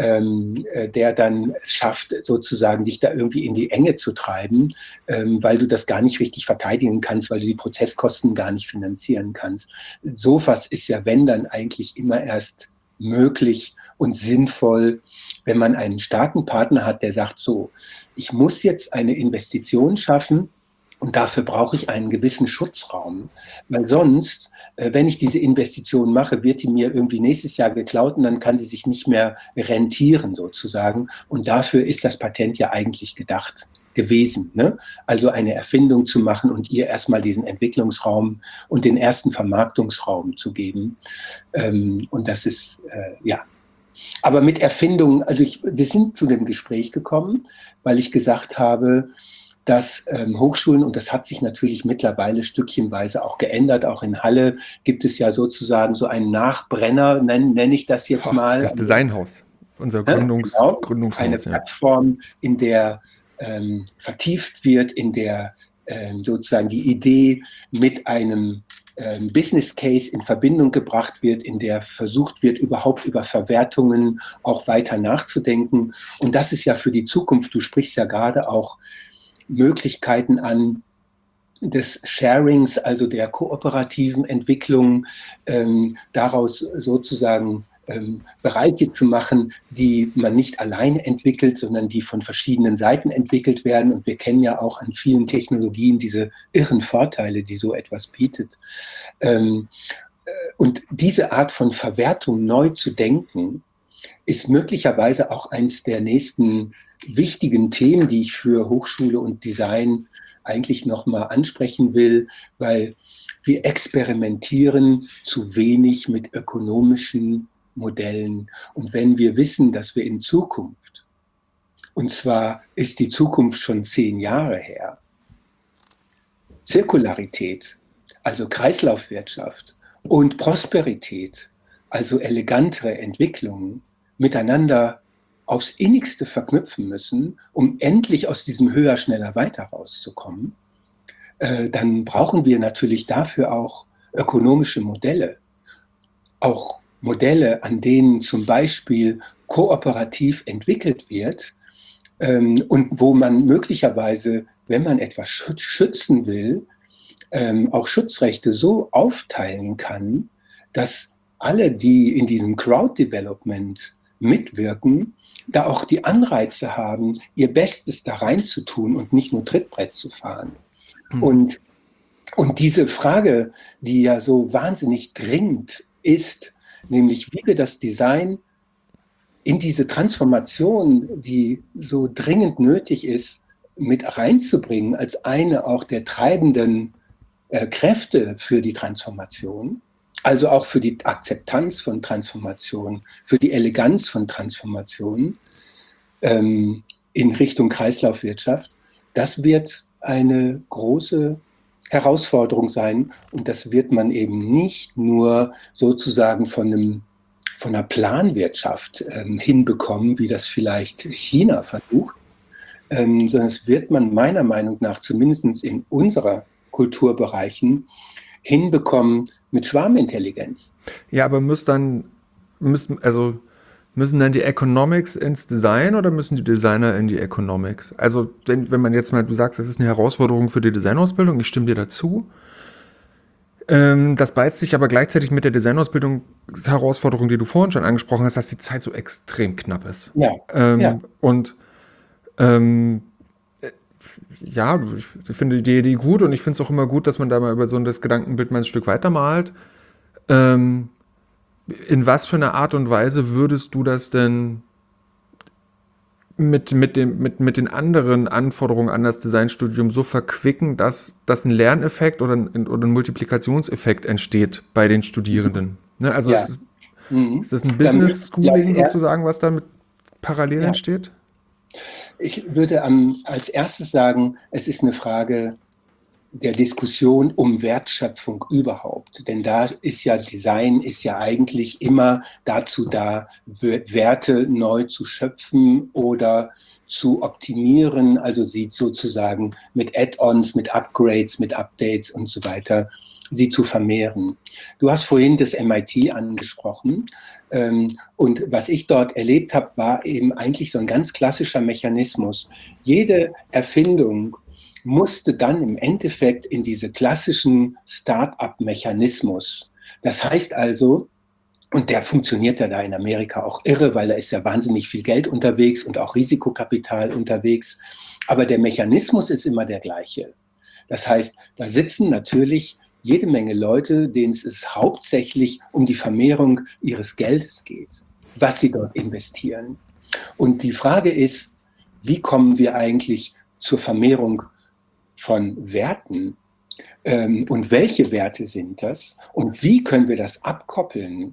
der dann es schafft, sozusagen dich da irgendwie in die Enge zu treiben, weil du das gar nicht richtig verteidigen kannst, weil du die Prozesskosten gar nicht finanzieren kannst. So was ist ja, wenn dann eigentlich immer erst möglich und sinnvoll, wenn man einen starken Partner hat, der sagt, so, ich muss jetzt eine Investition schaffen, und dafür brauche ich einen gewissen Schutzraum, weil sonst, äh, wenn ich diese Investition mache, wird die mir irgendwie nächstes Jahr geklaut und dann kann sie sich nicht mehr rentieren sozusagen. Und dafür ist das Patent ja eigentlich gedacht gewesen, ne? Also eine Erfindung zu machen und ihr erstmal diesen Entwicklungsraum und den ersten Vermarktungsraum zu geben. Ähm, und das ist, äh, ja, Aber mit Erfindungen, also ich, wir sind zu dem Gespräch gekommen, weil ich gesagt habe, dass ähm, Hochschulen, und das hat sich natürlich mittlerweile stückchenweise auch geändert, auch in Halle gibt es ja sozusagen so einen Nachbrenner, nenne nenn ich das jetzt Ach, mal. das Designhaus, unser Ne? Gründungs Genau, eine Gründungshaus, ja. Plattform, in der ähm, vertieft wird, in der ähm, sozusagen die Idee mit einem ähm, Business Case in Verbindung gebracht wird, in der versucht wird, überhaupt über Verwertungen auch weiter nachzudenken. Und das ist ja für die Zukunft, du sprichst ja gerade auch Möglichkeiten an des Sharings, also der kooperativen Entwicklung, ähm, daraus sozusagen ähm, Bereiche zu machen, die man nicht alleine entwickelt, sondern die von verschiedenen Seiten entwickelt werden. Und wir kennen ja auch an vielen Technologien diese irren Vorteile, die so etwas bietet. Ähm, äh, und diese Art von Verwertung neu zu denken, ist möglicherweise auch eins der nächsten wichtigen Themen, die ich für Hochschule und Design eigentlich nochmal ansprechen will, weil wir experimentieren zu wenig mit ökonomischen Modellen. Und wenn wir wissen, dass wir in Zukunft, und zwar ist die Zukunft schon zehn Jahre her, Zirkularität, also Kreislaufwirtschaft und Prosperität, also elegantere Entwicklungen, miteinander aufs Innigste verknüpfen müssen, um endlich aus diesem höher, schneller, weiter rauszukommen, äh, dann brauchen wir natürlich dafür auch ökonomische Modelle. Auch Modelle, an denen zum Beispiel kooperativ entwickelt wird ähm, und wo man möglicherweise, wenn man etwas schützen will, ähm, auch Schutzrechte so aufteilen kann, dass alle, die in diesem Crowd-Development mitwirken, da auch die Anreize haben, ihr Bestes da reinzutun und nicht nur Trittbrett zu fahren. Mhm. Und, und diese Frage, die ja so wahnsinnig dringend ist, nämlich wie wir das Design in diese Transformation, die so dringend nötig ist, mit reinzubringen, als eine auch der treibenden äh, Kräfte für die Transformation, also auch für die Akzeptanz von Transformation, für die Eleganz von Transformation ähm, in Richtung Kreislaufwirtschaft, das wird eine große Herausforderung sein. Und das wird man eben nicht nur sozusagen von, einem, von einer Planwirtschaft ähm, hinbekommen, wie das vielleicht China versucht, ähm, sondern es wird man meiner Meinung nach zumindest in unserer Kulturbereichen hinbekommen mit Schwarmintelligenz. Ja, aber muss dann, müssen, also müssen dann die Economics ins Design oder müssen die Designer in die Economics? Also wenn, wenn man jetzt mal, du sagst, das ist eine Herausforderung für die Designausbildung, ich stimme dir dazu. Ähm, das beißt sich aber gleichzeitig mit der Designausbildungsherausforderung, die du vorhin schon angesprochen hast, dass die Zeit so extrem knapp ist. Ja, ähm, ja. Und ähm, ja, ich finde die Idee gut und ich finde es auch immer gut, dass man da mal über so das Gedankenbild mal ein Stück weitermalt. Ähm, in was für einer Art und Weise würdest du das denn mit, mit, dem, mit, mit den anderen Anforderungen an das Designstudium so verquicken, dass, dass ein Lerneffekt oder ein, oder ein Multiplikationseffekt entsteht bei den Studierenden? Ne? Also Ja. ist, Mhm. ist das ein Business Schooling ja, sozusagen, was da mit parallel ja. entsteht? Ich würde um, als erstes sagen, es ist eine Frage der Diskussion um Wertschöpfung überhaupt. Denn da ist ja Design ist ja eigentlich immer dazu da, Werte neu zu schöpfen oder zu optimieren, also sie sozusagen mit Add-ons, mit Upgrades, mit Updates und so weiter, sie zu vermehren. Du hast vorhin das M I T angesprochen. Und was ich dort erlebt habe, war eben eigentlich so ein ganz klassischer Mechanismus. Jede Erfindung musste dann im Endeffekt in diese klassischen Start-up-Mechanismus. Das heißt also, und der funktioniert ja da in Amerika auch irre, weil da ist ja wahnsinnig viel Geld unterwegs und auch Risikokapital unterwegs. Aber der Mechanismus ist immer der gleiche. Das heißt, da sitzen natürlich jede Menge Leute, denen es hauptsächlich um die Vermehrung ihres Geldes geht, was sie dort investieren. Und die Frage ist, wie kommen wir eigentlich zur Vermehrung von Werten ähm, und welche Werte sind das und wie können wir das abkoppeln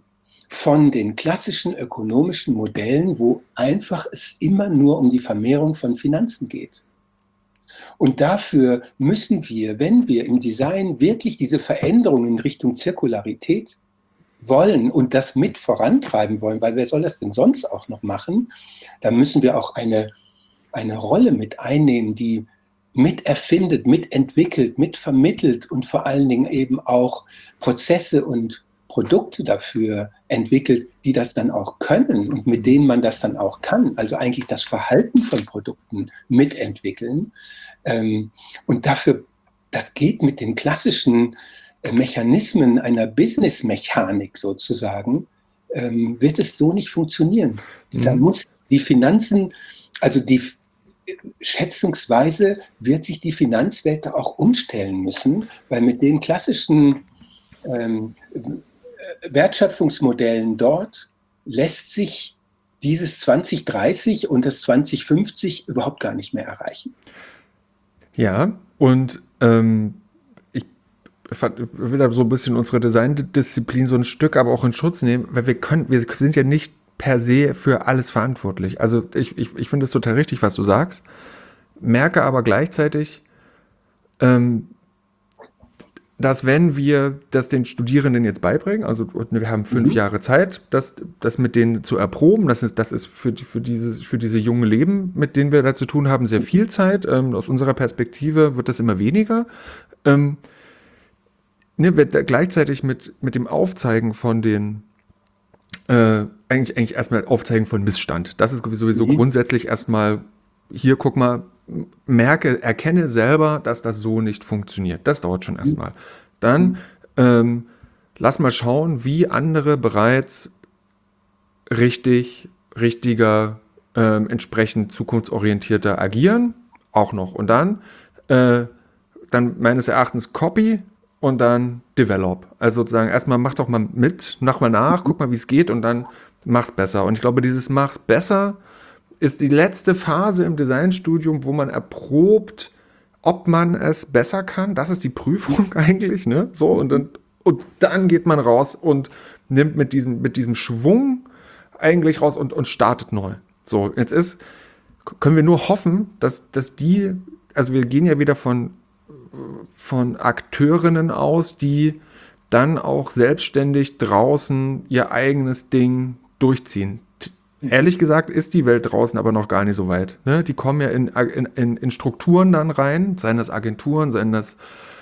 von den klassischen ökonomischen Modellen, wo einfach es immer nur um die Vermehrung von Finanzen geht. Und dafür müssen wir, wenn wir im Design wirklich diese Veränderung in Richtung Zirkularität wollen und das mit vorantreiben wollen, weil wer soll das denn sonst auch noch machen, dann müssen wir auch eine, eine Rolle mit einnehmen, die mit erfindet, mitentwickelt, mitvermittelt und vor allen Dingen eben auch Prozesse und Produkte dafür entwickelt, die das dann auch können und mit denen man das dann auch kann. Also eigentlich das Verhalten von Produkten mitentwickeln. Und dafür, das geht mit den klassischen Mechanismen einer Business-Mechanik sozusagen, wird es so nicht funktionieren. Mhm. Da muss die Finanzen, also die schätzungsweise wird sich die Finanzwelt da auch umstellen müssen, weil mit den klassischen ähm, Wertschöpfungsmodellen dort lässt sich dieses zwanzig dreißig und das zwanzig fünfzig überhaupt gar nicht mehr erreichen. Ja, und ähm, ich will da so ein bisschen unsere Designdisziplin so ein Stück aber auch in Schutz nehmen, weil wir können, wir sind ja nicht per se für alles verantwortlich. Also ich, ich, ich finde es total richtig, was du sagst, merke aber gleichzeitig, ähm, dass wenn wir das den Studierenden jetzt beibringen, also wir haben fünf mhm. Jahre Zeit, das, das mit denen zu erproben, das ist, das ist für, für, diese, für diese jungen Leben, mit denen wir da zu tun haben, sehr viel Zeit. Ähm, aus unserer Perspektive wird das immer weniger. Ähm, ne, wird gleichzeitig mit, mit dem Aufzeigen von den Äh, eigentlich, eigentlich erstmal Aufzeigen von Missstand. Das ist sowieso mhm. grundsätzlich erstmal, hier, guck mal, merke, erkenne selber, dass das so nicht funktioniert. Das dauert schon erstmal. Dann mhm. ähm, lass mal schauen, wie andere bereits richtig, richtiger, ähm, entsprechend zukunftsorientierter agieren. Auch noch. Und dann, äh, dann meines Erachtens Copy und dann Develop. Also sozusagen erstmal mach doch mal mit, mach mal nach, guck mal, wie es geht und dann mach's besser. Und ich glaube, dieses mach's besser ist die letzte Phase im Designstudium, wo man erprobt, ob man es besser kann. Das ist die Prüfung eigentlich, ne? So, und dann, und dann geht man raus und nimmt mit diesem, mit diesem Schwung eigentlich raus und, und startet neu. So, jetzt ist, können wir nur hoffen, dass, dass die, also wir gehen ja wieder von von Akteurinnen aus, die dann auch selbstständig draußen ihr eigenes Ding durchziehen. Ehrlich gesagt ist die Welt draußen aber noch gar nicht so weit. Ne? Die kommen ja in, in, in Strukturen dann rein, seien das Agenturen, seien das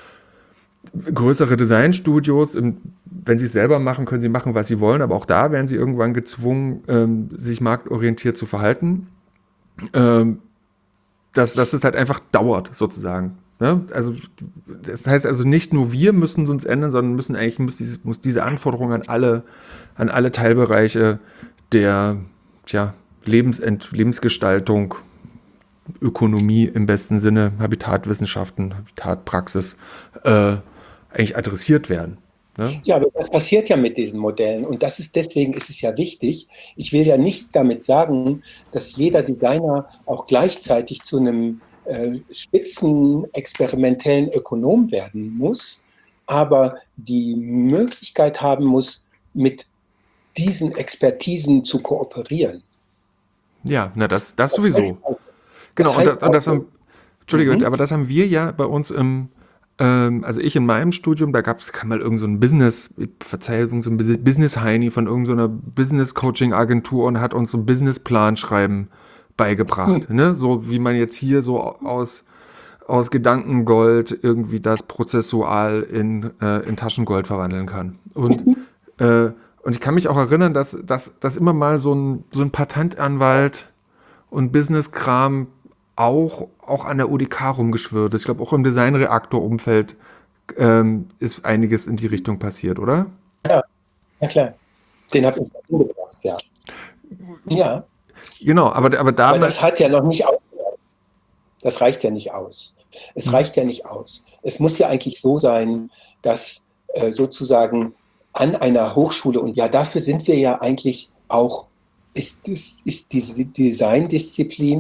größere Designstudios. Wenn sie es selber machen, können sie machen, was sie wollen, aber auch da werden sie irgendwann gezwungen, ähm, sich marktorientiert zu verhalten. Ähm, dass, dass es halt einfach dauert, sozusagen. Ne? Also, das heißt also, nicht nur wir müssen uns ändern, sondern müssen eigentlich muss diese, muss diese Anforderung an alle, an alle Teilbereiche der tja, Lebensent, Lebensgestaltung, Ökonomie im besten Sinne, Habitatwissenschaften, Habitatpraxis äh, eigentlich adressiert werden. Ne? Ja, aber das passiert ja mit diesen Modellen und das ist deswegen ist es ja wichtig. Ich will ja nicht damit sagen, dass jeder Designer auch gleichzeitig zu einem äh, spitzen experimentellen Ökonom werden muss, aber die Möglichkeit haben muss, mit diesen Expertisen zu kooperieren. Ja, na das, das sowieso. Genau, das heißt, und, und das haben, Entschuldige, mhm. aber das haben wir ja bei uns im Ähm, also ich in meinem Studium, da gab es mal irgend so ein Business, Verzeihung, so ein Business-Heini von irgendeiner so Business-Coaching-Agentur und hat uns so ein Businessplan schreiben beigebracht. Mhm. Ne? So wie man jetzt hier so aus, aus Gedankengold irgendwie das prozessual in, äh, in Taschengold verwandeln kann. Und, mhm. äh, und ich kann mich auch erinnern, dass, dass, dass immer mal so ein, so ein Patentanwalt und Business-Kram auch, auch an der U D K rumgeschwirrt ist. Ich glaube, auch im Designreaktor-Umfeld ähm, ist einiges in die Richtung passiert, oder? Ja, ja klar. Den habe ich umgebracht, ja. Ja. Genau, aber, aber da... Aber das hat ja noch nicht aus. Das reicht ja nicht aus. Es hm. reicht ja nicht aus. Es muss ja eigentlich so sein, dass äh, sozusagen an einer Hochschule, und ja, dafür sind wir ja eigentlich auch, ist, ist, ist diese Designdisziplin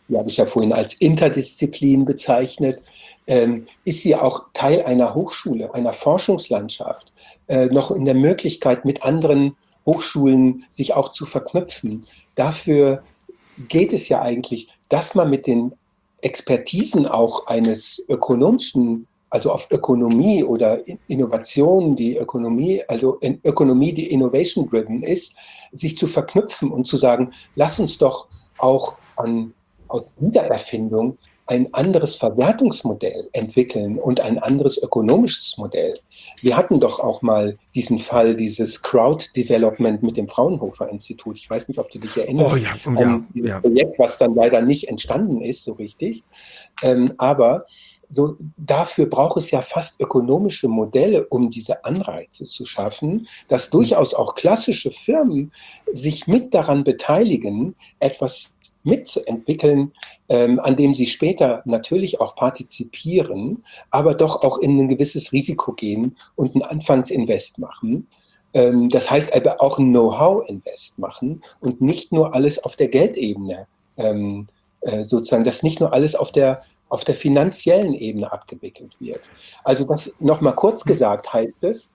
die habe ich ja vorhin als Interdisziplin bezeichnet, ähm, ist sie auch Teil einer Hochschule, einer Forschungslandschaft, äh, noch in der Möglichkeit, mit anderen Hochschulen sich auch zu verknüpfen. Dafür geht es ja eigentlich, dass man mit den Expertisen auch eines ökonomischen, also auf Ökonomie oder Innovation, die Ökonomie, also in Ökonomie, die innovation-driven ist, sich zu verknüpfen und zu sagen, lass uns doch auch an, aus dieser Erfindung ein anderes Verwertungsmodell entwickeln und ein anderes ökonomisches Modell. Wir hatten doch auch mal diesen Fall, dieses Crowd-Development mit dem Fraunhofer-Institut. Ich weiß nicht, ob du dich erinnerst Oh ja, um, an ja, dieses ja. Projekt, was dann leider nicht entstanden ist, so richtig. Ähm, aber so, dafür braucht es ja fast ökonomische Modelle, um diese Anreize zu schaffen, dass durchaus auch klassische Firmen sich mit daran beteiligen, etwas mitzuentwickeln, ähm, an dem sie später natürlich auch partizipieren, aber doch auch in ein gewisses Risiko gehen und ein Anfangsinvest machen. Ähm, das heißt aber auch ein Know-how-Invest machen und nicht nur alles auf der Geldebene, ähm, äh, sozusagen, dass nicht nur alles auf der, auf der finanziellen Ebene abgewickelt wird. Also das nochmal kurz gesagt heißt es,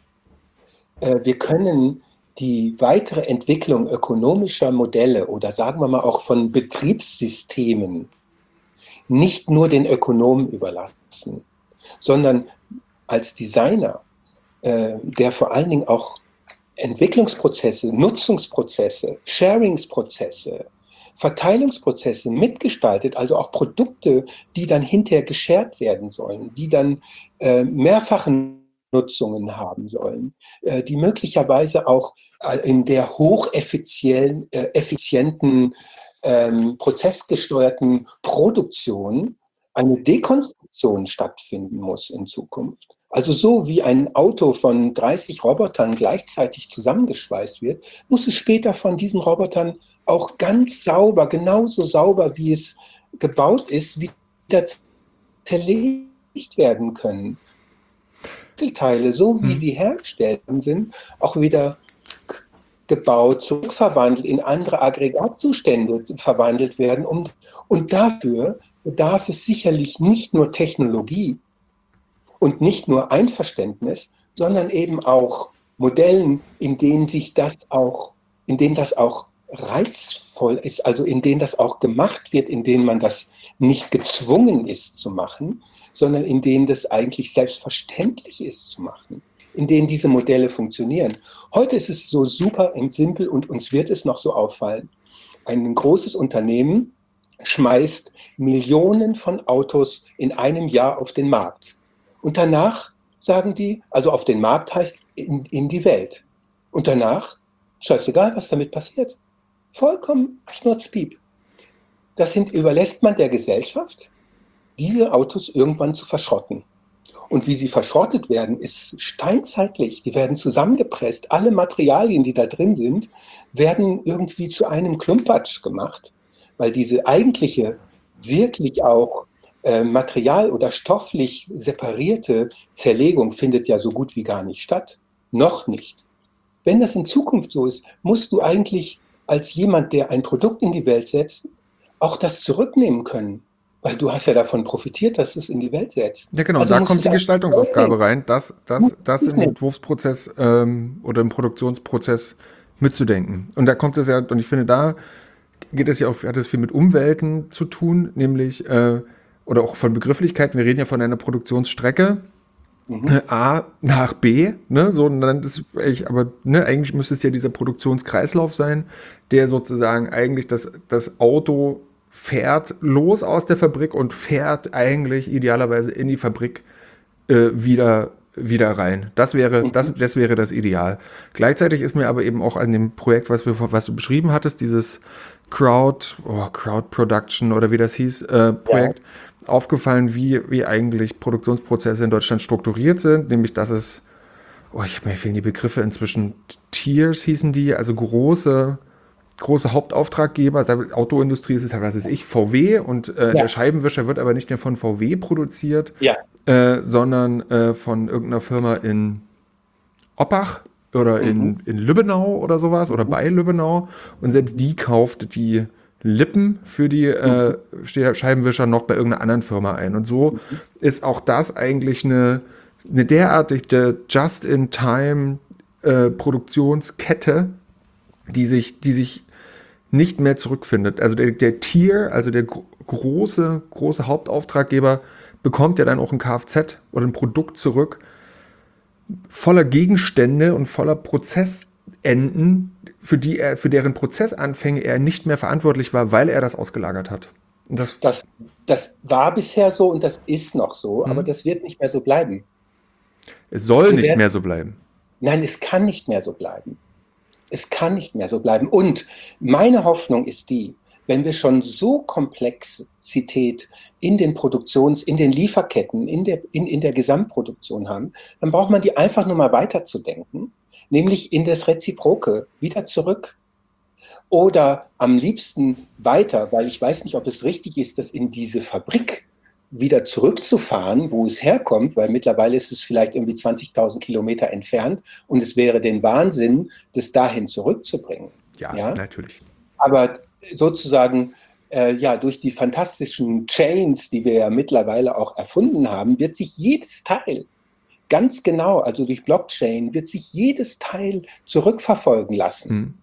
äh, wir können die weitere Entwicklung ökonomischer Modelle oder sagen wir mal auch von Betriebssystemen nicht nur den Ökonomen überlassen, sondern als Designer, äh, der vor allen Dingen auch Entwicklungsprozesse, Nutzungsprozesse, Sharingsprozesse, Verteilungsprozesse mitgestaltet, also auch Produkte, die dann hinterher geshared werden sollen, die dann äh, mehrfachen Nutzungen haben sollen, äh, die möglicherweise auch äh, in der hocheffizienten, äh, effizienten, ähm, prozessgesteuerten Produktion eine Dekonstruktion stattfinden muss in Zukunft. Also so wie ein Auto von dreißig Robotern gleichzeitig zusammengeschweißt wird, muss es später von diesen Robotern auch ganz sauber, genauso sauber wie es gebaut ist, wieder zerlegt werden können. Teile, so wie Hm. sie hergestellt sind, auch wieder gebaut, zurückverwandelt, in andere Aggregatzustände verwandelt werden. Und, und dafür bedarf es sicherlich nicht nur Technologie und nicht nur Einverständnis, sondern eben auch Modellen, in denen sich das auch, in denen das auch reizvoll ist, also in denen das auch gemacht wird, in denen man das nicht gezwungen ist zu machen, sondern in denen das eigentlich selbstverständlich ist zu machen, in denen diese Modelle funktionieren. Heute ist es so super und simpel und uns wird es noch so auffallen. Ein großes Unternehmen schmeißt Millionen von Autos in einem Jahr auf den Markt. Und danach sagen die, also auf den Markt heißt in, in die Welt. Und danach, scheißegal, was damit passiert. Vollkommen schnurzpiep. Das sind, überlässt man der Gesellschaft, diese Autos irgendwann zu verschrotten. Und wie sie verschrottet werden, ist steinzeitlich. Die werden zusammengepresst. Alle Materialien, die da drin sind, werden irgendwie zu einem Klumpatsch gemacht, weil diese eigentliche, wirklich auch äh, material- oder stofflich separierte Zerlegung findet ja so gut wie gar nicht statt. Noch nicht. Wenn das in Zukunft so ist, musst du eigentlich als jemand, der ein Produkt in die Welt setzt, auch das zurücknehmen können. Weil du hast ja davon profitiert, dass du es in die Welt setzt. Ja, genau, Also da musst du kommt es die einfach Gestaltungsaufgabe zurücknehmen. rein, das, das, das im Entwurfsprozess ähm, oder im Produktionsprozess mitzudenken. Und da kommt es ja, und ich finde, da geht es ja auch, hat es viel mit Umwelten zu tun, nämlich, äh, oder auch von Begrifflichkeiten. Wir reden ja von einer Produktionsstrecke, Mhm. A nach B, ne, so, und dann ist ich, aber ne, eigentlich müsste es ja dieser Produktionskreislauf sein, der sozusagen eigentlich das, das Auto fährt los aus der Fabrik und fährt eigentlich idealerweise in die Fabrik äh, wieder, wieder rein. Das wäre, das, Mhm. das wäre das Ideal. Gleichzeitig ist mir aber eben auch an dem Projekt, was, wir, was du beschrieben hattest, dieses Crowd, oh, Crowd Production oder wie das hieß, äh, Ja. Projekt, aufgefallen, wie, wie eigentlich Produktionsprozesse in Deutschland strukturiert sind, nämlich dass es, oh, ich, mir fehlen die Begriffe inzwischen, Tiers hießen die, also große, große Hauptauftraggeber, Autoindustrie ist es halt, was weiß ich, V W und äh, Ja. der Scheibenwischer wird aber nicht mehr von V W produziert, Ja. äh, sondern äh, von irgendeiner Firma in Oppach oder Mhm. in, in Lübbenau oder sowas oder Mhm. bei Lübbenau und selbst die kauft die Lippen für die äh, Scheibenwischer noch bei irgendeiner anderen Firma ein. Und so Mhm. ist auch das eigentlich eine, eine derartige Just-in-Time-Produktionskette, die sich, die sich nicht mehr zurückfindet. Also der, der Tier, also der gro- große, große Hauptauftraggeber, bekommt ja dann auch ein Kfz oder ein Produkt zurück, voller Gegenstände und voller Prozessenden, für die er, für deren Prozessanfänge er nicht mehr verantwortlich war, weil er das ausgelagert hat. Und das, Das, das war bisher so und das ist noch so, aber hm, das wird nicht mehr so bleiben. es soll Wir nicht werden, mehr so bleiben. nein, es kann nicht mehr so bleiben. Es kann nicht mehr so bleiben. Und meine Hoffnung ist die, wenn wir schon so Komplexität in den Produktions-, in den Lieferketten, in der, in, in der Gesamtproduktion haben, dann braucht man die einfach nur mal weiterzudenken, nämlich in das Reziproke, wieder zurück. Oder am liebsten weiter, weil ich weiß nicht, ob es richtig ist, das in diese Fabrik wieder zurückzufahren, wo es herkommt, weil mittlerweile ist es vielleicht irgendwie zwanzigtausend Kilometer entfernt und es wäre den Wahnsinn, das dahin zurückzubringen. Ja, Ja? natürlich. Aber sozusagen, äh, ja, durch die fantastischen Chains, die wir ja mittlerweile auch erfunden haben, wird sich jedes Teil ganz genau, also durch Blockchain, wird sich jedes Teil zurückverfolgen lassen. Hm.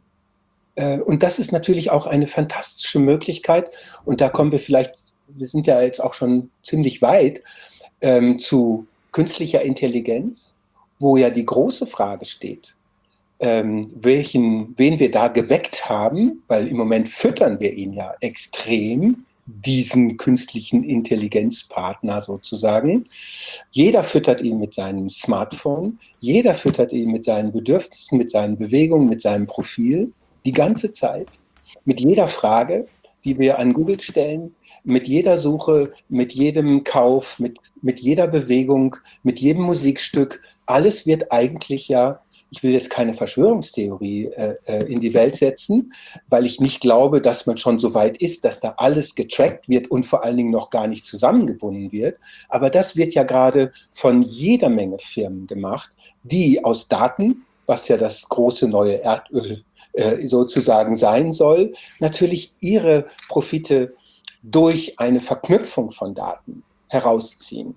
Und das ist natürlich auch eine fantastische Möglichkeit. Und da kommen wir vielleicht, wir sind ja jetzt auch schon ziemlich weit, ähm, zu künstlicher Intelligenz, wo ja die große Frage steht, ähm, welchen, wen wir da geweckt haben, weil im Moment füttern wir ihn ja extrem, diesen künstlichen Intelligenzpartner sozusagen. Jeder füttert ihn mit seinem Smartphone, jeder füttert ihn mit seinen Bedürfnissen, mit seinen Bewegungen, mit seinem Profil. Die ganze Zeit, mit jeder Frage, die wir an Google stellen, mit jeder Suche, mit jedem Kauf, mit, mit jeder Bewegung, mit jedem Musikstück, alles wird eigentlich ja, ich will jetzt keine Verschwörungstheorie äh, in die Welt setzen, weil ich nicht glaube, dass man schon so weit ist, dass da alles getrackt wird und vor allen Dingen noch gar nicht zusammengebunden wird. Aber das wird ja gerade von jeder Menge Firmen gemacht, die aus Daten, was ja das große neue Erdöl sozusagen sein soll, natürlich ihre Profite durch eine Verknüpfung von Daten herausziehen.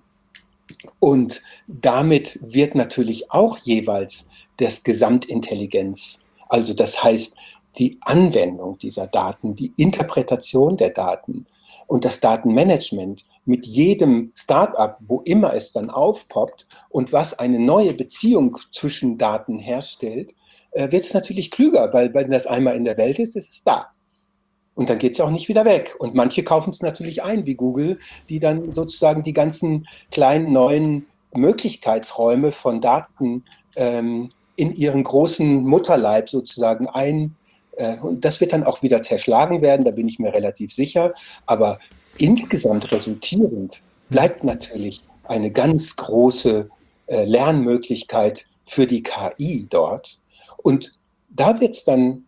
Und damit wird natürlich auch jeweils das Gesamtintelligenz, also das heißt die Anwendung dieser Daten, die Interpretation der Daten und das Datenmanagement mit jedem Start-up, wo immer es dann aufpoppt und was eine neue Beziehung zwischen Daten herstellt, wird es natürlich klüger, weil wenn das einmal in der Welt ist, ist es da. Und dann geht es auch nicht wieder weg. Und manche kaufen es natürlich ein, wie Google, die dann sozusagen die ganzen kleinen neuen Möglichkeitsräume von Daten ähm, in ihren großen Mutterleib sozusagen ein. Äh, und das wird dann auch wieder zerschlagen werden, da bin ich mir relativ sicher. Aber insgesamt resultierend bleibt natürlich eine ganz große äh, Lernmöglichkeit für die K I dort. Und da wird es dann,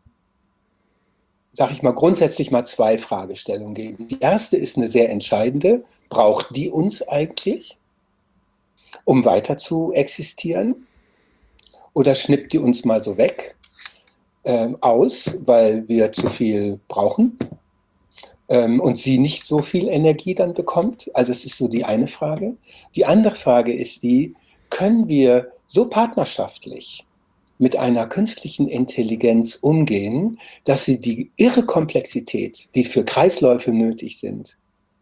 sage ich mal, grundsätzlich mal zwei Fragestellungen geben. Die erste ist eine sehr entscheidende. Braucht die uns eigentlich, um weiter zu existieren? Oder schnippt die uns mal so weg äh, aus, weil wir zu viel brauchen ähm, und sie nicht so viel Energie dann bekommt? Also es ist so die eine Frage. Die andere Frage ist die, können wir so partnerschaftlich mit einer künstlichen Intelligenz umgehen, dass sie die irre Komplexität, die für Kreisläufe nötig sind,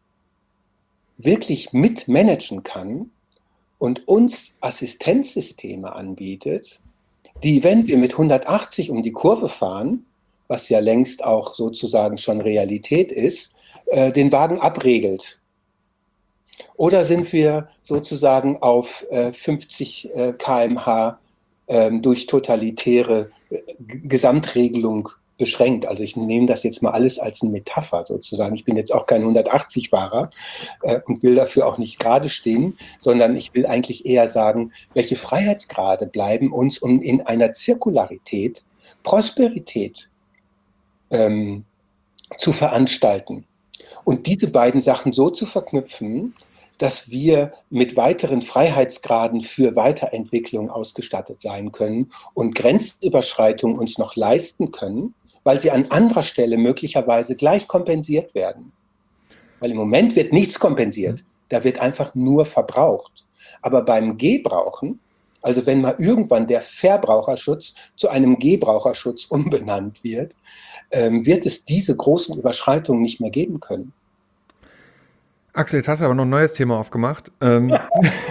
wirklich mitmanagen kann und uns Assistenzsysteme anbietet, die, wenn wir mit hundertachtzig um die Kurve fahren, was ja längst auch sozusagen schon Realität ist, äh, den Wagen abregelt. Oder sind wir sozusagen auf äh, fünfzig äh, Kilometer pro Stunde ähm, durch totalitäre äh, Gesamtregelung beschränkt? Also ich nehme das jetzt mal alles als eine Metapher sozusagen. Ich bin jetzt auch kein hundertachtzig-Fahrer äh, und will dafür auch nicht gerade stehen, sondern ich will eigentlich eher sagen, welche Freiheitsgrade bleiben uns, um in einer Zirkularität Prosperität ähm, zu veranstalten. Und diese beiden Sachen so zu verknüpfen, dass wir mit weiteren Freiheitsgraden für Weiterentwicklung ausgestattet sein können und Grenzüberschreitungen uns noch leisten können, weil sie an anderer Stelle möglicherweise gleich kompensiert werden. Weil im Moment wird nichts kompensiert, da wird einfach nur verbraucht. Aber beim Gebrauchen, also wenn mal irgendwann der Verbraucherschutz zu einem Gebraucherschutz umbenannt wird, ähm, wird es diese großen Überschreitungen nicht mehr geben können. Axel, jetzt hast du aber noch ein neues Thema aufgemacht. Ähm, ja.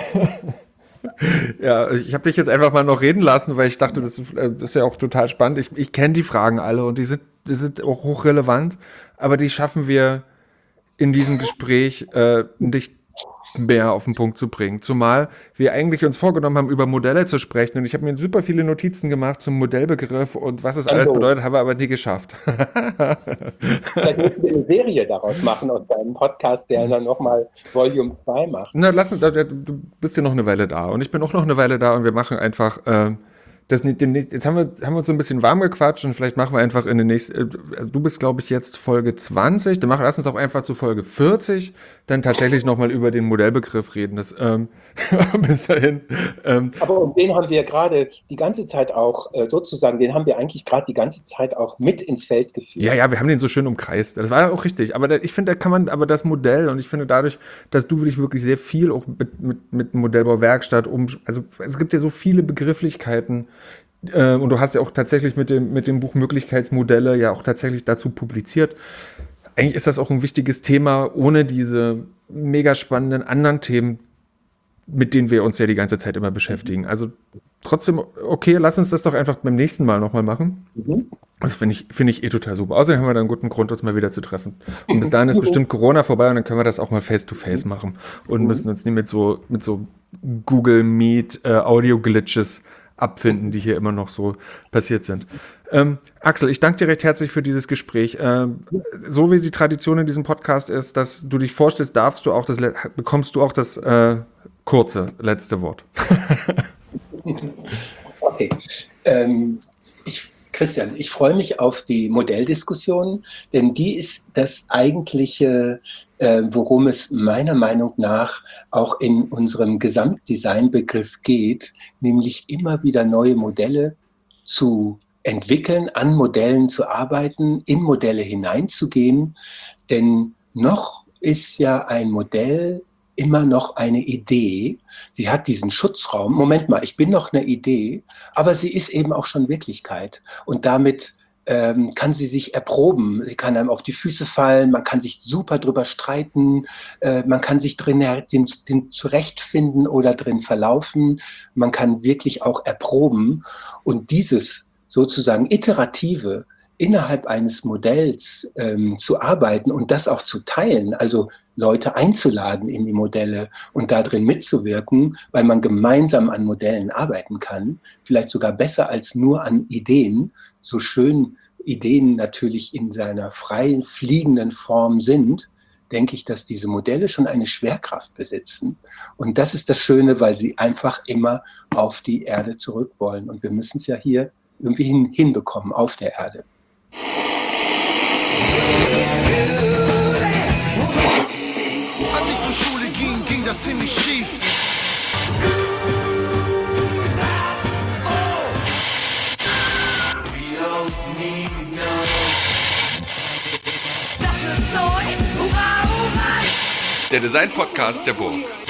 Ja, ich habe dich jetzt einfach mal noch reden lassen, weil ich dachte, das ist, das ist ja auch total spannend. Ich, ich kenne die Fragen alle und die sind, die sind auch hochrelevant, aber die schaffen wir in diesem Gespräch äh, nicht mehr auf den Punkt zu bringen. Zumal wir eigentlich uns vorgenommen haben, über Modelle zu sprechen und ich habe mir super viele Notizen gemacht zum Modellbegriff und was es alles bedeutet, haben wir aber nie geschafft. Vielleicht müssen wir eine Serie daraus machen aus deinem Podcast, der dann nochmal Volume zwei macht. Na, lass uns, du bist ja noch eine Weile da und ich bin auch noch eine Weile da und wir machen einfach äh, das nicht, jetzt haben wir, haben wir uns so ein bisschen warm gequatscht und vielleicht machen wir einfach in den nächsten, du bist glaube ich jetzt Folge zwanzig, dann machen, lass uns doch einfach zu Folge vierzig dann tatsächlich nochmal über den Modellbegriff reden. Das, ähm, bis dahin. Ähm, Aber um den haben wir gerade die ganze Zeit auch, äh, sozusagen, den haben wir eigentlich gerade die ganze Zeit auch mit ins Feld geführt. Ja, ja, wir haben den so schön umkreist. Das war ja auch richtig. Aber da, ich finde, da kann man, aber das Modell und ich finde dadurch, dass du dich wirklich sehr viel auch mit, mit, mit Modellbauwerkstatt um, also es gibt ja so viele Begrifflichkeiten, äh, und du hast ja auch tatsächlich mit dem, mit dem Buch Möglichkeitsmodelle ja auch tatsächlich dazu publiziert. Eigentlich ist das auch ein wichtiges Thema, ohne diese mega spannenden anderen Themen, mit denen wir uns ja die ganze Zeit immer beschäftigen. Also trotzdem, okay, lass uns das doch einfach beim nächsten Mal nochmal machen. Mhm. Das finde ich, finde ich eh total super. Außerdem haben wir da einen guten Grund, uns mal wieder zu treffen. Und bis dahin ist bestimmt Corona vorbei und dann können wir das auch mal face-to-face machen und mhm. müssen uns nicht mit so, mit so Google Meet äh, Audio-Glitches abfinden, die hier immer noch so passiert sind. Ähm, Axel, ich danke dir recht herzlich für dieses Gespräch. Ähm, so wie die Tradition in diesem Podcast ist, dass du dich vorstellst, darfst du auch das, bekommst du auch das äh, kurze letzte Wort. Okay. Ähm, ich, Christian, ich freue mich auf die Modelldiskussion, denn die ist das eigentliche, äh, worum es meiner Meinung nach auch in unserem Gesamtdesignbegriff geht, nämlich immer wieder neue Modelle zu entwickeln, an Modellen zu arbeiten, in Modelle hineinzugehen, denn noch ist ja ein Modell immer noch eine Idee. Sie hat diesen Schutzraum. Moment mal, ich bin noch eine Idee, aber sie ist eben auch schon Wirklichkeit. Und damit ähm, kann sie sich erproben. Sie kann einem auf die Füße fallen, man kann sich super drüber streiten, äh, man kann sich drin, den, den zurechtfinden oder drin verlaufen. Man kann wirklich auch erproben. Und dieses sozusagen iterative innerhalb eines Modells ähm, zu arbeiten und das auch zu teilen, also Leute einzuladen in die Modelle und da drin mitzuwirken, weil man gemeinsam an Modellen arbeiten kann, vielleicht sogar besser als nur an Ideen, so schön Ideen natürlich in seiner freien, fliegenden Form sind, denke ich, dass diese Modelle schon eine Schwerkraft besitzen. Und das ist das Schöne, weil sie einfach immer auf die Erde zurück wollen. Und wir müssen es ja hier irgendwie hin, hinbekommen auf der Erde. Als ich zur Schule ging, ging das ziemlich schief. Der Design-Podcast der Burg.